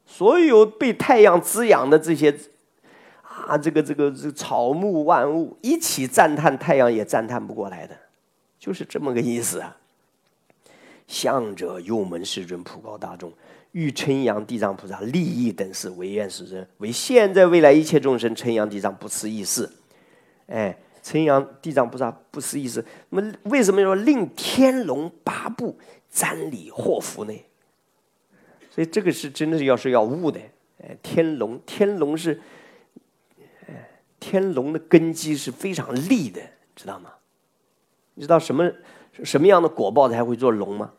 所有被太阳滋养的这些这个草木万物一起赞叹太阳，也赞叹不过来的，就是这么个意思啊。向者幽门世尊普告大众，欲称扬地藏菩萨利益等事，唯愿世尊为现在未来一切众生称扬地藏不思议事。称扬地藏菩萨不思议事，那么为什么说令天龙八部瞻礼获福呢？所以这个是真的是要悟的。天龙是天龙的根基是非常利的，知道吗？你知道什么样的果报才会做龙吗？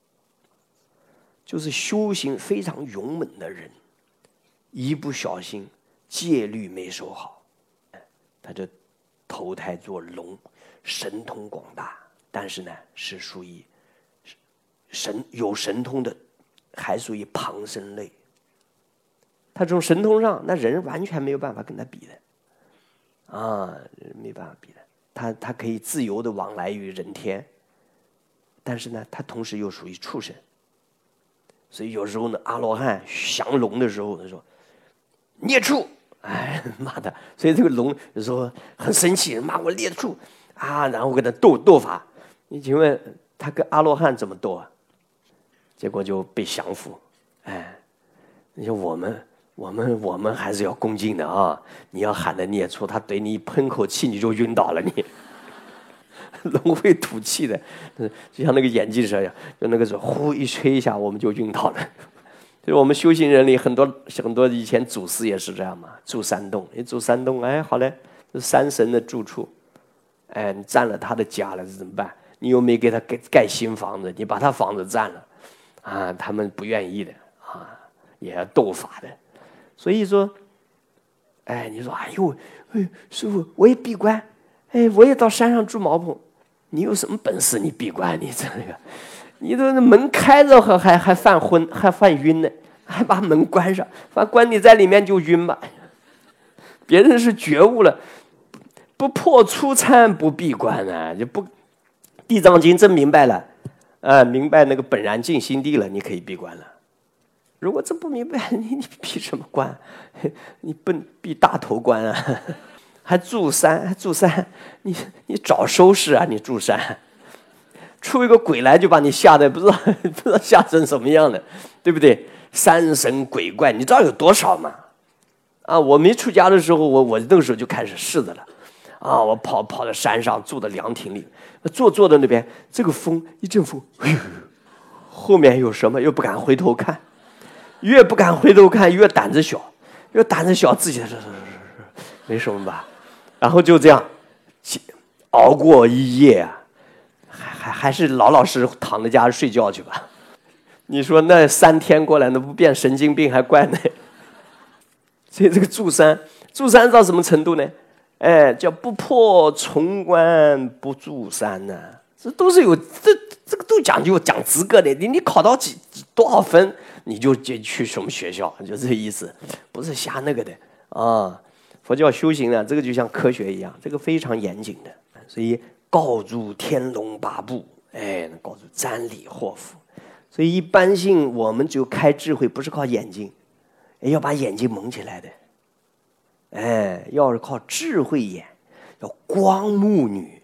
就是修行非常勇猛的人，一不小心戒律没守好，他就投胎做龙，神通广大，但是呢是属于有神通的，还属于旁生类。他这种神通上，那人完全没有办法跟他比的，没办法比的。他可以自由的往来于人天，但是呢，他同时又属于畜生。所以有时候呢，阿罗汉降龙的时候，他说：“孽畜！”骂他。所以这个龙有时候很生气，骂我孽畜然后跟他斗法。你请问他跟阿罗汉怎么斗啊？结果就被降服。你说我们还是要恭敬的啊！你要喊的孽畜，他对你喷口气，你就晕倒了你。龙会吐气的，就像那个眼镜蛇一样，就那个时候呼一吹一下，我们就晕倒了。就是我们修行人里很多以前祖师也是这样嘛，住山洞，一住山洞，好嘞，这山神的住处，你占了他的家了，这怎么办？你又没给他盖新房子，你把他房子占了，他们不愿意的也要斗法的。所以说，你说，师父，我也闭关，我也到山上住茅棚，你有什么本事？你闭关，你这个，你都门开着还犯昏，还犯晕呢，还把门关上，关你在里面就晕吧。别人是觉悟了，不破初参不闭关啊，就不。地藏经真明白了，明白那个本然净心地了，你可以闭关了。如果真不明白，你闭什么关？你闭大头关啊！还住山，你找收拾啊！你住山，出一个鬼来就把你吓得不知道吓成什么样的，对不对？山神鬼怪，你知道有多少吗？我没出家的时候，我那个时候就开始试的了。我跑到山上，住的凉亭里，坐在那边，这个风一阵风，后面有什么又不敢回头看。越不敢回头看，越胆子小，自己没什么吧，然后就这样熬过一夜还是老实躺在家睡觉去吧。你说那3天过来，那不变神经病还怪呢？所以这个住山到什么程度呢？叫不破重关不住山呢，这都是有这个都讲究讲资格的。你考到多少分？你就去什么学校，就这意思，不是瞎那个的佛教修行呢，这个就像科学一样，这个非常严谨的。所以告诸天龙八部，告诸瞻礼获福。所以一般性我们只有开智慧，不是靠眼睛，要把眼睛蒙起来的。要是靠智慧眼，要光目女，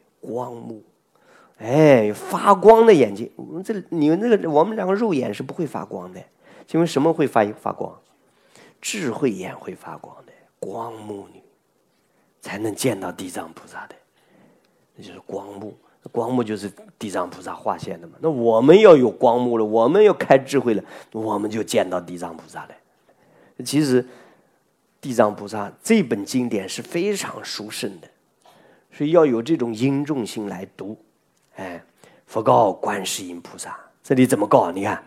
发光的眼睛。我们两个肉眼是不会发光的。因为什么会发光？智慧眼会发光的，光目女才能见到地藏菩萨的，那就是光目。光目就是地藏菩萨化现的嘛。那我们要有光目了，我们要开智慧了，我们就见到地藏菩萨了。其实地藏菩萨这本经典是非常殊胜的，所以要有这种殷重心来读。佛告观世音菩萨，这里怎么告？你看。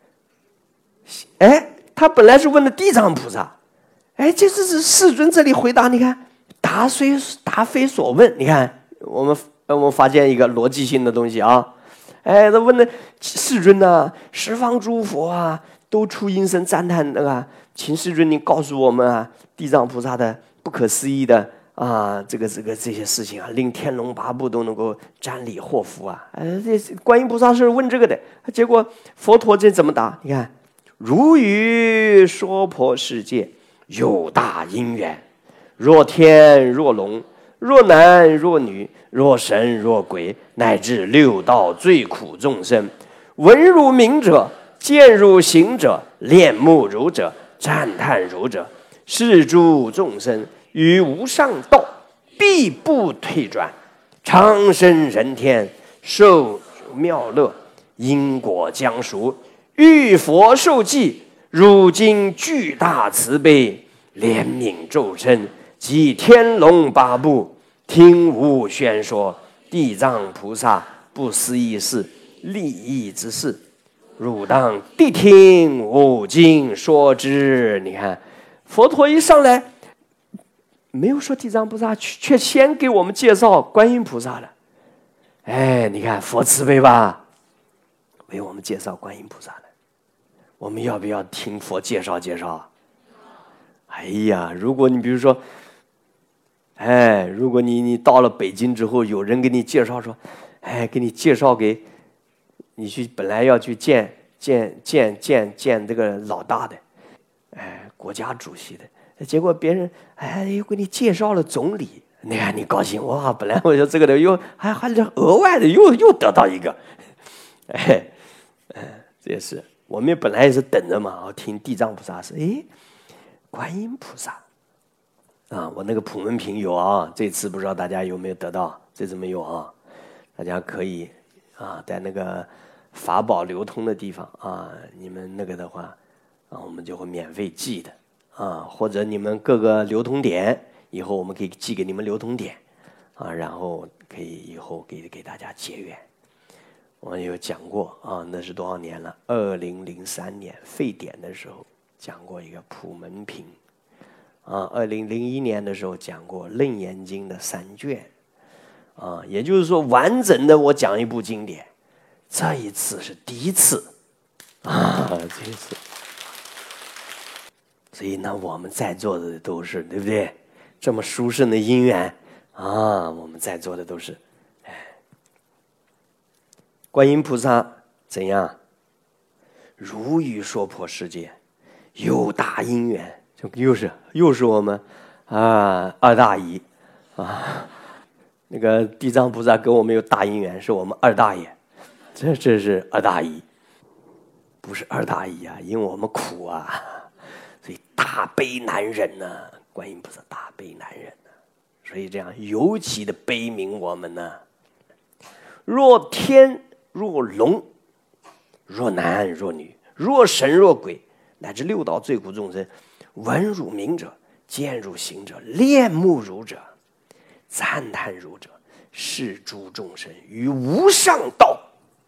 他本来是问的地藏菩萨，这是世尊这里回答，你看答非所问，你看我们发现一个逻辑性的东西啊，他问的世尊啊，十方诸佛都出音声赞叹请世尊你告诉我们地藏菩萨的不可思议的这些事情令天龙八部都能够瞻礼获福这观音菩萨是问这个的，结果佛陀这怎么答？你看。 如于娑婆世界，有大因缘。若天若龙，若男若女，若神若鬼，乃至六道最苦众生，闻如名者，见如行者，恋慕如者，赞叹如者，是诸众生于无上道必不退转，长生人天，受妙乐，因果将熟，遇佛受记。如今巨大慈悲，怜悯众生，及天龙八部，听无宣说，地藏菩萨不思议事，利益之事，汝当谛听我今说之。你看佛陀一上来没有说地藏菩萨，却先给我们介绍观音菩萨了。哎，你看佛慈悲吧，为我们介绍观音菩萨了。我们要不要听佛介绍介绍？哎呀，如果你比如说，如果你到了北京之后，有人给你介绍说，给你介绍给你去，本来要去见这个老大的，国家主席的，结果别人又给你介绍了总理，你看你高兴哇！本来我说这个的又还额外的又得到一个，这也是。我们本来也是等着嘛，听地藏菩萨是，观音菩萨啊，我那个普门品有啊，这次不知道大家有没有得到，这次没有啊，大家可以啊，在那个法宝流通的地方啊，你们那个的话啊，我们就会免费寄的啊，或者你们各个流通点，以后我们可以寄给你们流通点啊，然后可以以后给大家结缘。我有讲过啊，那是多少年了？2003年沸点的时候讲过一个普门品，啊，2001年的时候讲过《楞严经》的3卷，啊，也就是说完整的我讲一部经典，这一次是第一次，啊，这一次，所以呢，我们在座的都是对不对？这么殊胜的因缘啊，我们在座的都是。观音菩萨怎样？如于娑婆世界，有大因缘，就又是我们啊二大姨啊，那个地藏菩萨跟我们有大因缘，是我们二大爷，这是二大姨，不是二大姨啊，因为我们苦啊，所以大悲难忍呢、观音菩萨大悲难忍呢、所以这样尤其的悲悯我们呢。若天若龙，若男若女，若神若鬼，乃至六道最苦众生，闻汝名者，见汝行者，恋慕汝者，赞叹汝者，是诸众生于无上道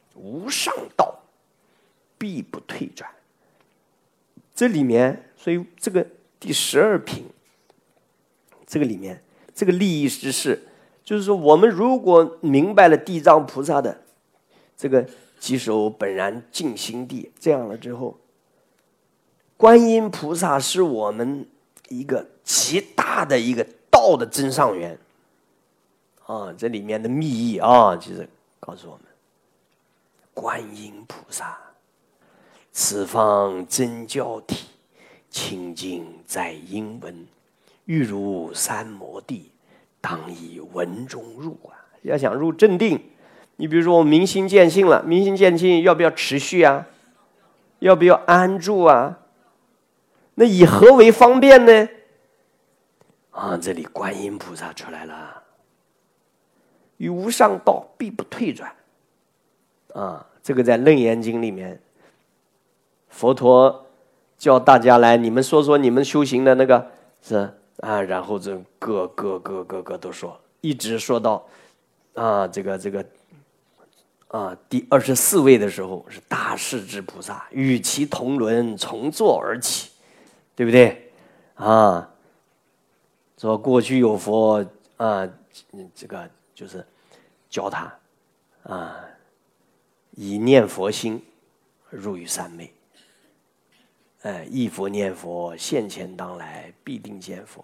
必不退转。这里面，所以这个第12品，这个里面这个利益之事，就是说我们如果明白了地藏菩萨的这个即守本然净心地，这样了之后，观音菩萨是我们一个极大的一个道的真上缘啊！这里面的密意啊，其实告诉我们，观音菩萨，此方真教体，清净在音闻，欲如三摩地，当以文中入啊！要想入正定。你比如说我明心见性了，明心见性要不要持续啊？要不要安住啊？那以何为方便呢？啊，这里观音菩萨出来了，于无上道必不退转。啊，这个在《楞严经》里面，佛陀叫大家来，你们说说你们修行的那个是啊，然后这各个都说，一直说到啊这个。第24位的时候是大势至菩萨，与其同伦，从座而起，对不对？啊，说过去有佛啊，这个就是教他啊，以念佛心入于三昧。忆佛念佛，现前当来，必定见佛。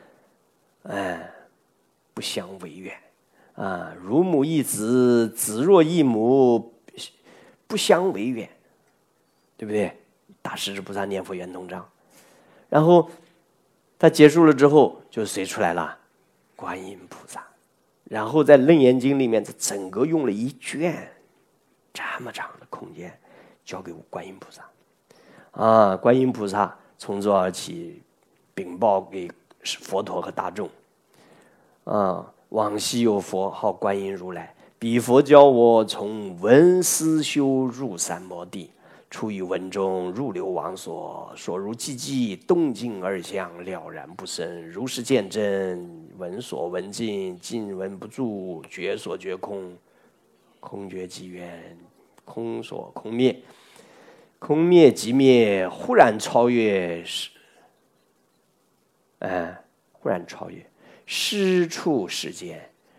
不相违远。啊，如母忆子，子若忆母，不相违远，对不对？ 大势至菩萨念佛圆通章。然后他结束了之后，就谁出来了？观音菩萨。然后在《楞严经》里面，这整个用了一卷这么长的空间交给观音菩萨。啊，观音菩萨从这而起，禀报给佛陀和大众。啊，往昔有佛号观音如来，彼佛教我从闻思修入三摩地，出于文中入流王所，所如寂寂动静二相，了然不生。如是见真，闻所闻尽，尽闻不住，觉所觉空，空觉即圆，空所空灭，空灭即灭，忽然超越忽然超越失处世间，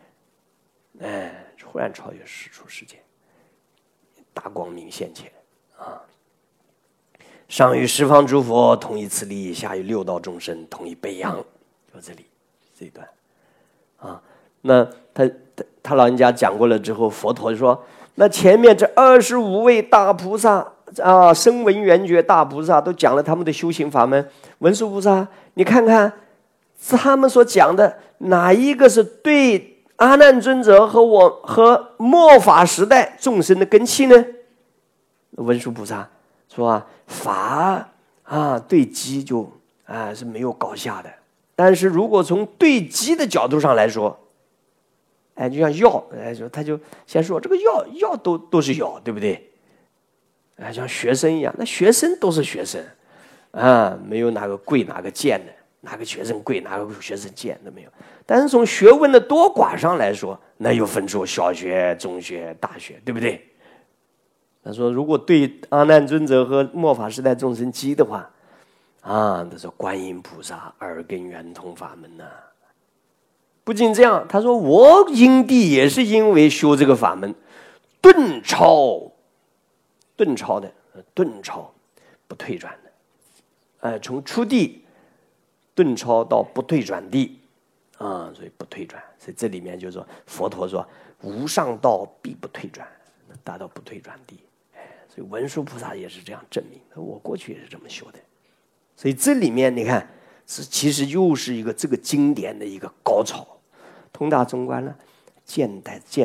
忽然超越失处世间，大光明现前啊！上与十方诸佛同一次力，下与六道众生同一悲仰。就这里这一段啊，那他老人家讲过了之后，佛陀就说：那前面这25位大菩萨啊，声闻缘觉大菩萨都讲了他们的修行法门。文殊菩萨，你看看他们所讲的哪一个是对阿难尊者和末法时代众生的根器呢？文殊菩萨说啊，法啊对机就是没有高下的，但是如果从对机的角度上来说，就像药，他就先说这个药都是药，对不对？像学生一样，那学生都是学生啊，没有哪个贵哪个贱的，哪个学生贵哪个学生贱都没有。但是从学问的多寡上来说，那又分出小学、中学、大学，对不对？他说，如果对阿难尊者和末法时代众生机的话，他说观音菩萨耳根圆通法门呐。不仅这样，他说我因地也是因为修这个法门，顿超不退转的，从初地顿超到不退转地所以不退转。所以这里面就是说，佛陀说无上道必不退转，达到不退转地。所以文殊菩萨也是这样证明的，我过去也是这么修的。所以这里面你看，其实又是一个这个经典的一个高潮。通达中观呢，见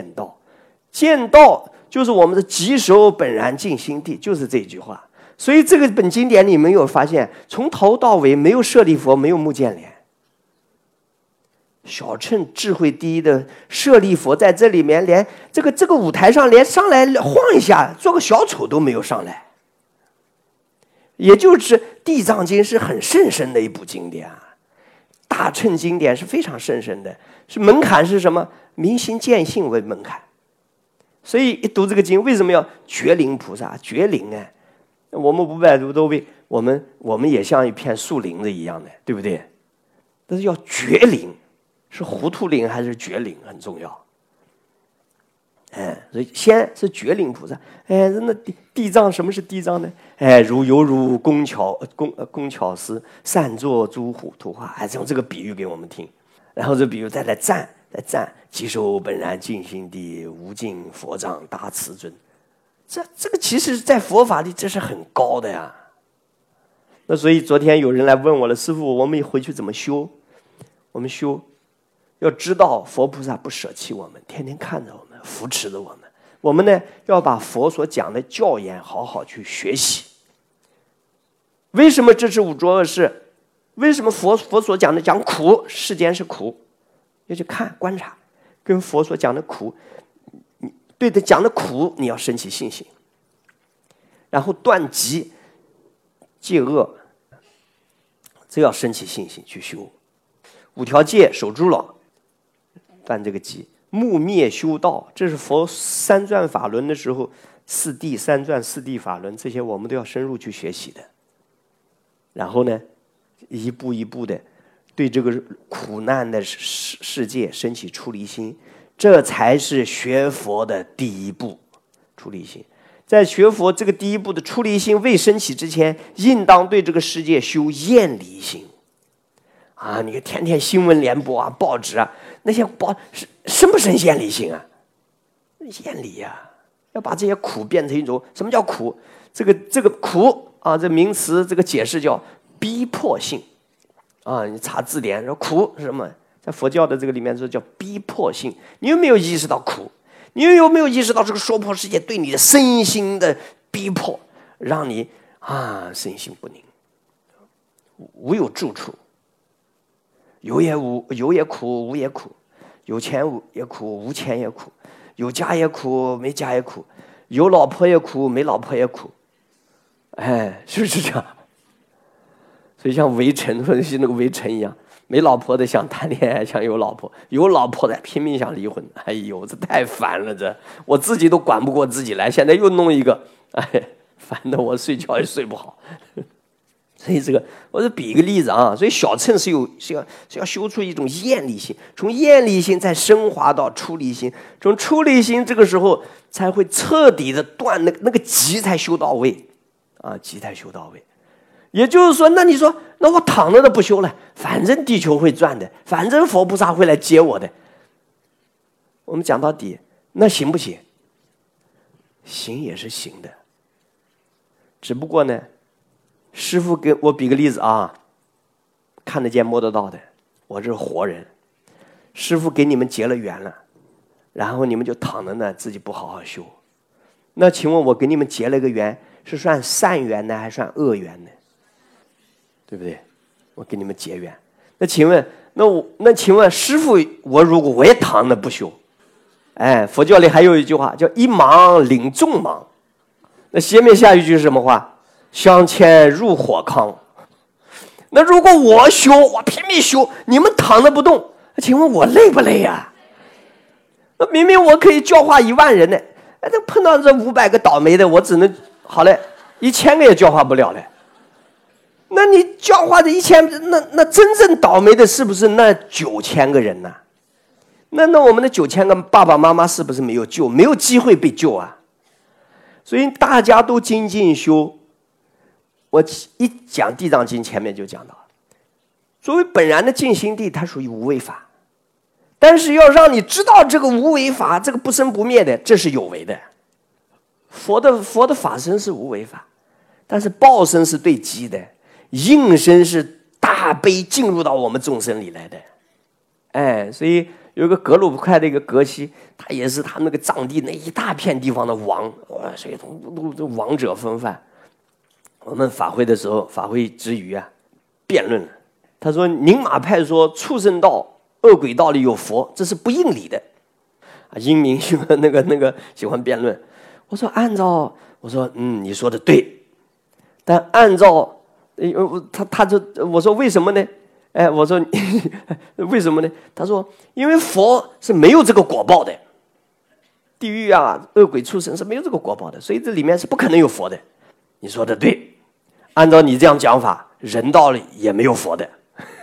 道就是我们的即手本然净心地，就是这句话。所以这个本经典你没有发现，从头到尾没有舍利佛，没有目犍连。小乘智慧第一的舍利佛在这里面连这个舞台上连上来晃一下做个小丑都没有上来。也就是地藏经是很甚深的一部经典啊，大乘经典是非常甚深的，是门槛是什么？明心见性为门槛。所以一读这个经，为什么要觉灵菩萨？觉灵我们500多位，我们也像一片树林子一样的，对不对？但是要觉灵，是糊涂灵还是觉灵很重要。所以先是觉灵菩萨。那地藏，什么是地藏呢？犹如工巧师善作诸虎图画，用这个比喻给我们听。然后这比喻再来赞，即手本然净心地，无尽佛藏大慈尊。这个其实在佛法里这是很高的呀。那所以昨天有人来问我了，师父，我们回去怎么修？我们修要知道佛菩萨不舍弃我们，天天看着我们，扶持着我们。我们呢要把佛所讲的教言好好去学习。为什么这是五浊恶世？为什么佛所讲的讲苦，世间是苦？要去看观察，跟佛所讲的苦，对的讲的苦，你要升起信心，然后断集戒恶，这要升起信心去修。5条戒守住了，断这个集。木灭修道，这是佛三转法轮的时候三转四谛法轮，这些我们都要深入去学习的。然后呢，一步一步的对这个苦难的世界升起出离心，这才是学佛的第一步。出离心，在学佛这个第一步的出离心未升起之前，应当对这个世界修厌离心。你看天天新闻联播报纸那些生不生厌离心啊？厌离要把这些苦变成一种，什么叫苦？这个苦啊，这名词这个解释叫逼迫性啊。你查字典说苦是什么，在佛教的这个里面说叫逼迫性。你有没有意识到苦？你有没有意识到这个说破世界对你的身心的逼迫，让你身心不宁，无有住处，有也苦，无也苦，有钱也苦，无钱也苦，有家也苦，没家也苦，有老婆也苦，没老婆也苦。是不是这样？所以像围城或者是那个围城一样，没老婆的想谈恋爱，想有老婆；有老婆的拼命想离婚。哎呦，这太烦了！这我自己都管不过自己来，现在又弄一个，烦得我睡觉也睡不好。所以这个，我是比一个例子啊。所以小乘是要修出一种厌离心，从厌离心再升华到出离心，从出离心这个时候才会彻底的断那个极才修到位啊，极才修到位。也就是说，那你说，那我躺着都不修了，反正地球会转的，反正佛菩萨会来接我的。我们讲到底，那行不行？行也是行的，只不过呢，师父给我比个例子啊，看得见摸得到的，我这是活人，师父给你们结了缘了，然后你们就躺着呢，自己不好好修。那请问我给你们结了个缘，是算善缘呢，还算恶缘呢？对不对？我给你们结缘，那请问，那请问师父，如果我也躺着不修，佛教里还有一句话叫一忙领众忙，那下面下一句是什么话？相牵入火坑。那如果我修，我拼命修，你们躺着不动，请问我累不累呀？那明明我可以教化10000人呢，这碰到这500个倒霉的，我只能好嘞，1000个也教化不了嘞。那你教化的1000，那真正倒霉的是不是那9000个人呢？那我们的9000个爸爸妈妈是不是没有救，没有机会被救啊？所以大家都精进修。我一讲地藏经前面就讲到，作为本然的净心地，它属于无为法，但是要让你知道这个无为法，这个不生不灭的，这是有为的。佛的法身是无为法，但是报身是对机的。应身是大悲进入到我们众生里来的，所以有一个格鲁派的一个格西，他也是他那个藏地那一大片地方的王，所以都王者风范。我们法会的时候，法会之余啊，辩论了。他说：“宁玛派说畜生道、恶鬼道里有佛，这是不应理的。”英明兄那个喜欢辩论。我说你说的对，但按照。我说为什么呢？我说为什么呢？他说因为佛是没有这个果报的，地狱啊、恶鬼畜生是没有这个果报的，所以这里面是不可能有佛的。你说的对，按照你这样讲法，人道里也没有佛的。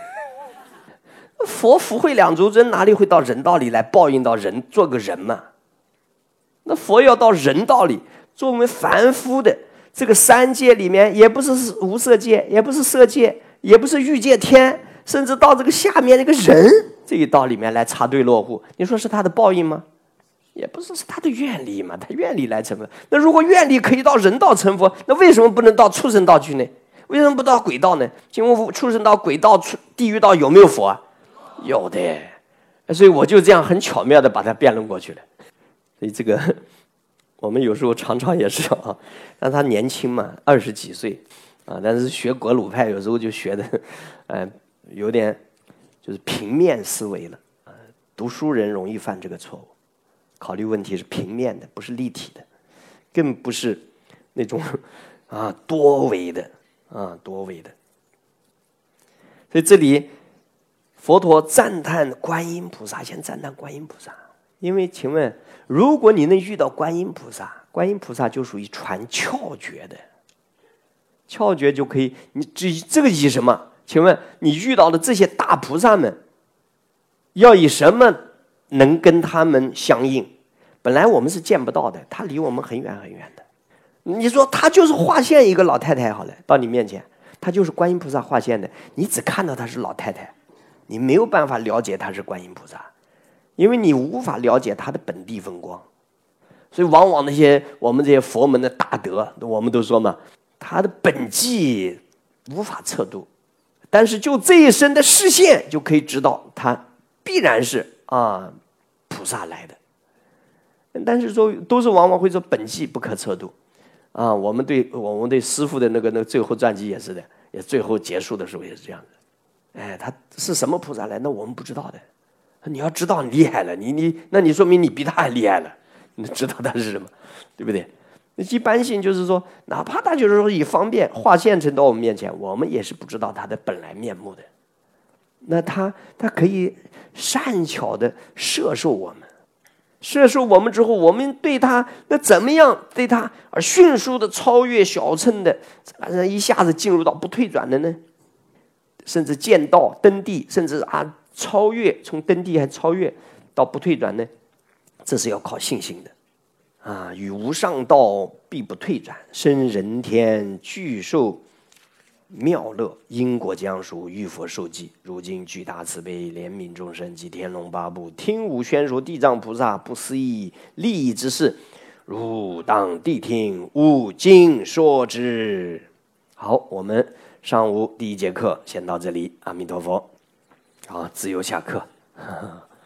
佛福慧两足尊哪里会到人道里来报应到人做个人嘛？那佛要到人道里，作为凡夫的。这个3界里面也不是无色界，也不是色界，也不是欲界天，甚至到这个下面那个人这一道里面来插队落户，你说是他的报应吗？也不是，是他的愿力嘛，他愿力来成佛。那如果愿力可以到人道成佛，那为什么不能到畜生道去呢？为什么不到鬼道呢？请问畜生道、鬼道、地狱道有没有佛啊？有的。所以我就这样很巧妙的把它辩论过去了。所以这个我们有时候常常也是啊，但他年轻嘛，20几岁啊，但是学格鲁派有时候就学的，有点就是平面思维了啊。读书人容易犯这个错误，考虑问题是平面的，不是立体的，更不是那种多维的多维的。所以这里佛陀赞叹观音菩萨，先赞叹观音菩萨。因为请问，如果你能遇到观音菩萨，观音菩萨就属于传窍诀的，窍诀就可以，你这个以什么？请问你遇到的这些大菩萨们，要以什么能跟他们相应？本来我们是见不到的，他离我们很远很远的。你说他就是化现一个老太太好了，到你面前，他就是观音菩萨化现的，你只看到他是老太太，你没有办法了解他是观音菩萨。因为你无法了解他的本地风光，所以往往那些我们这些佛门的大德，我们都说嘛， 他的本际无法测度，但是就这一生的视线就可以知道，他必然是菩萨来的。但是说都是往往会说本际不可测度我们对师父的那个最后传记也是的，也最后结束的时候也是这样的。他是什么菩萨来？那我们不知道的。你要知道你厉害了，那你说明你比他还厉害了，你知道他是什么，对不对？一般性就是说，哪怕他就是说以方便化现成到我们面前，我们也是不知道他的本来面目的。那他可以善巧的摄受我们，摄受我们之后，我们对他那怎么样对他而迅速的超越小乘的，一下子进入到不退转的呢？甚至见道登地，甚至超越，从登地还超越到不退转呢？这是要靠信心的与无上道必不退转，生人天具受妙乐，因果将属，遇佛受记。如今具大慈悲，怜悯众生及天龙八部，听吾宣说地藏菩萨不思议利益之事，汝当谛听，吾今说之。好，我们上午第一节课先到这里，阿弥陀佛。好，自由下课。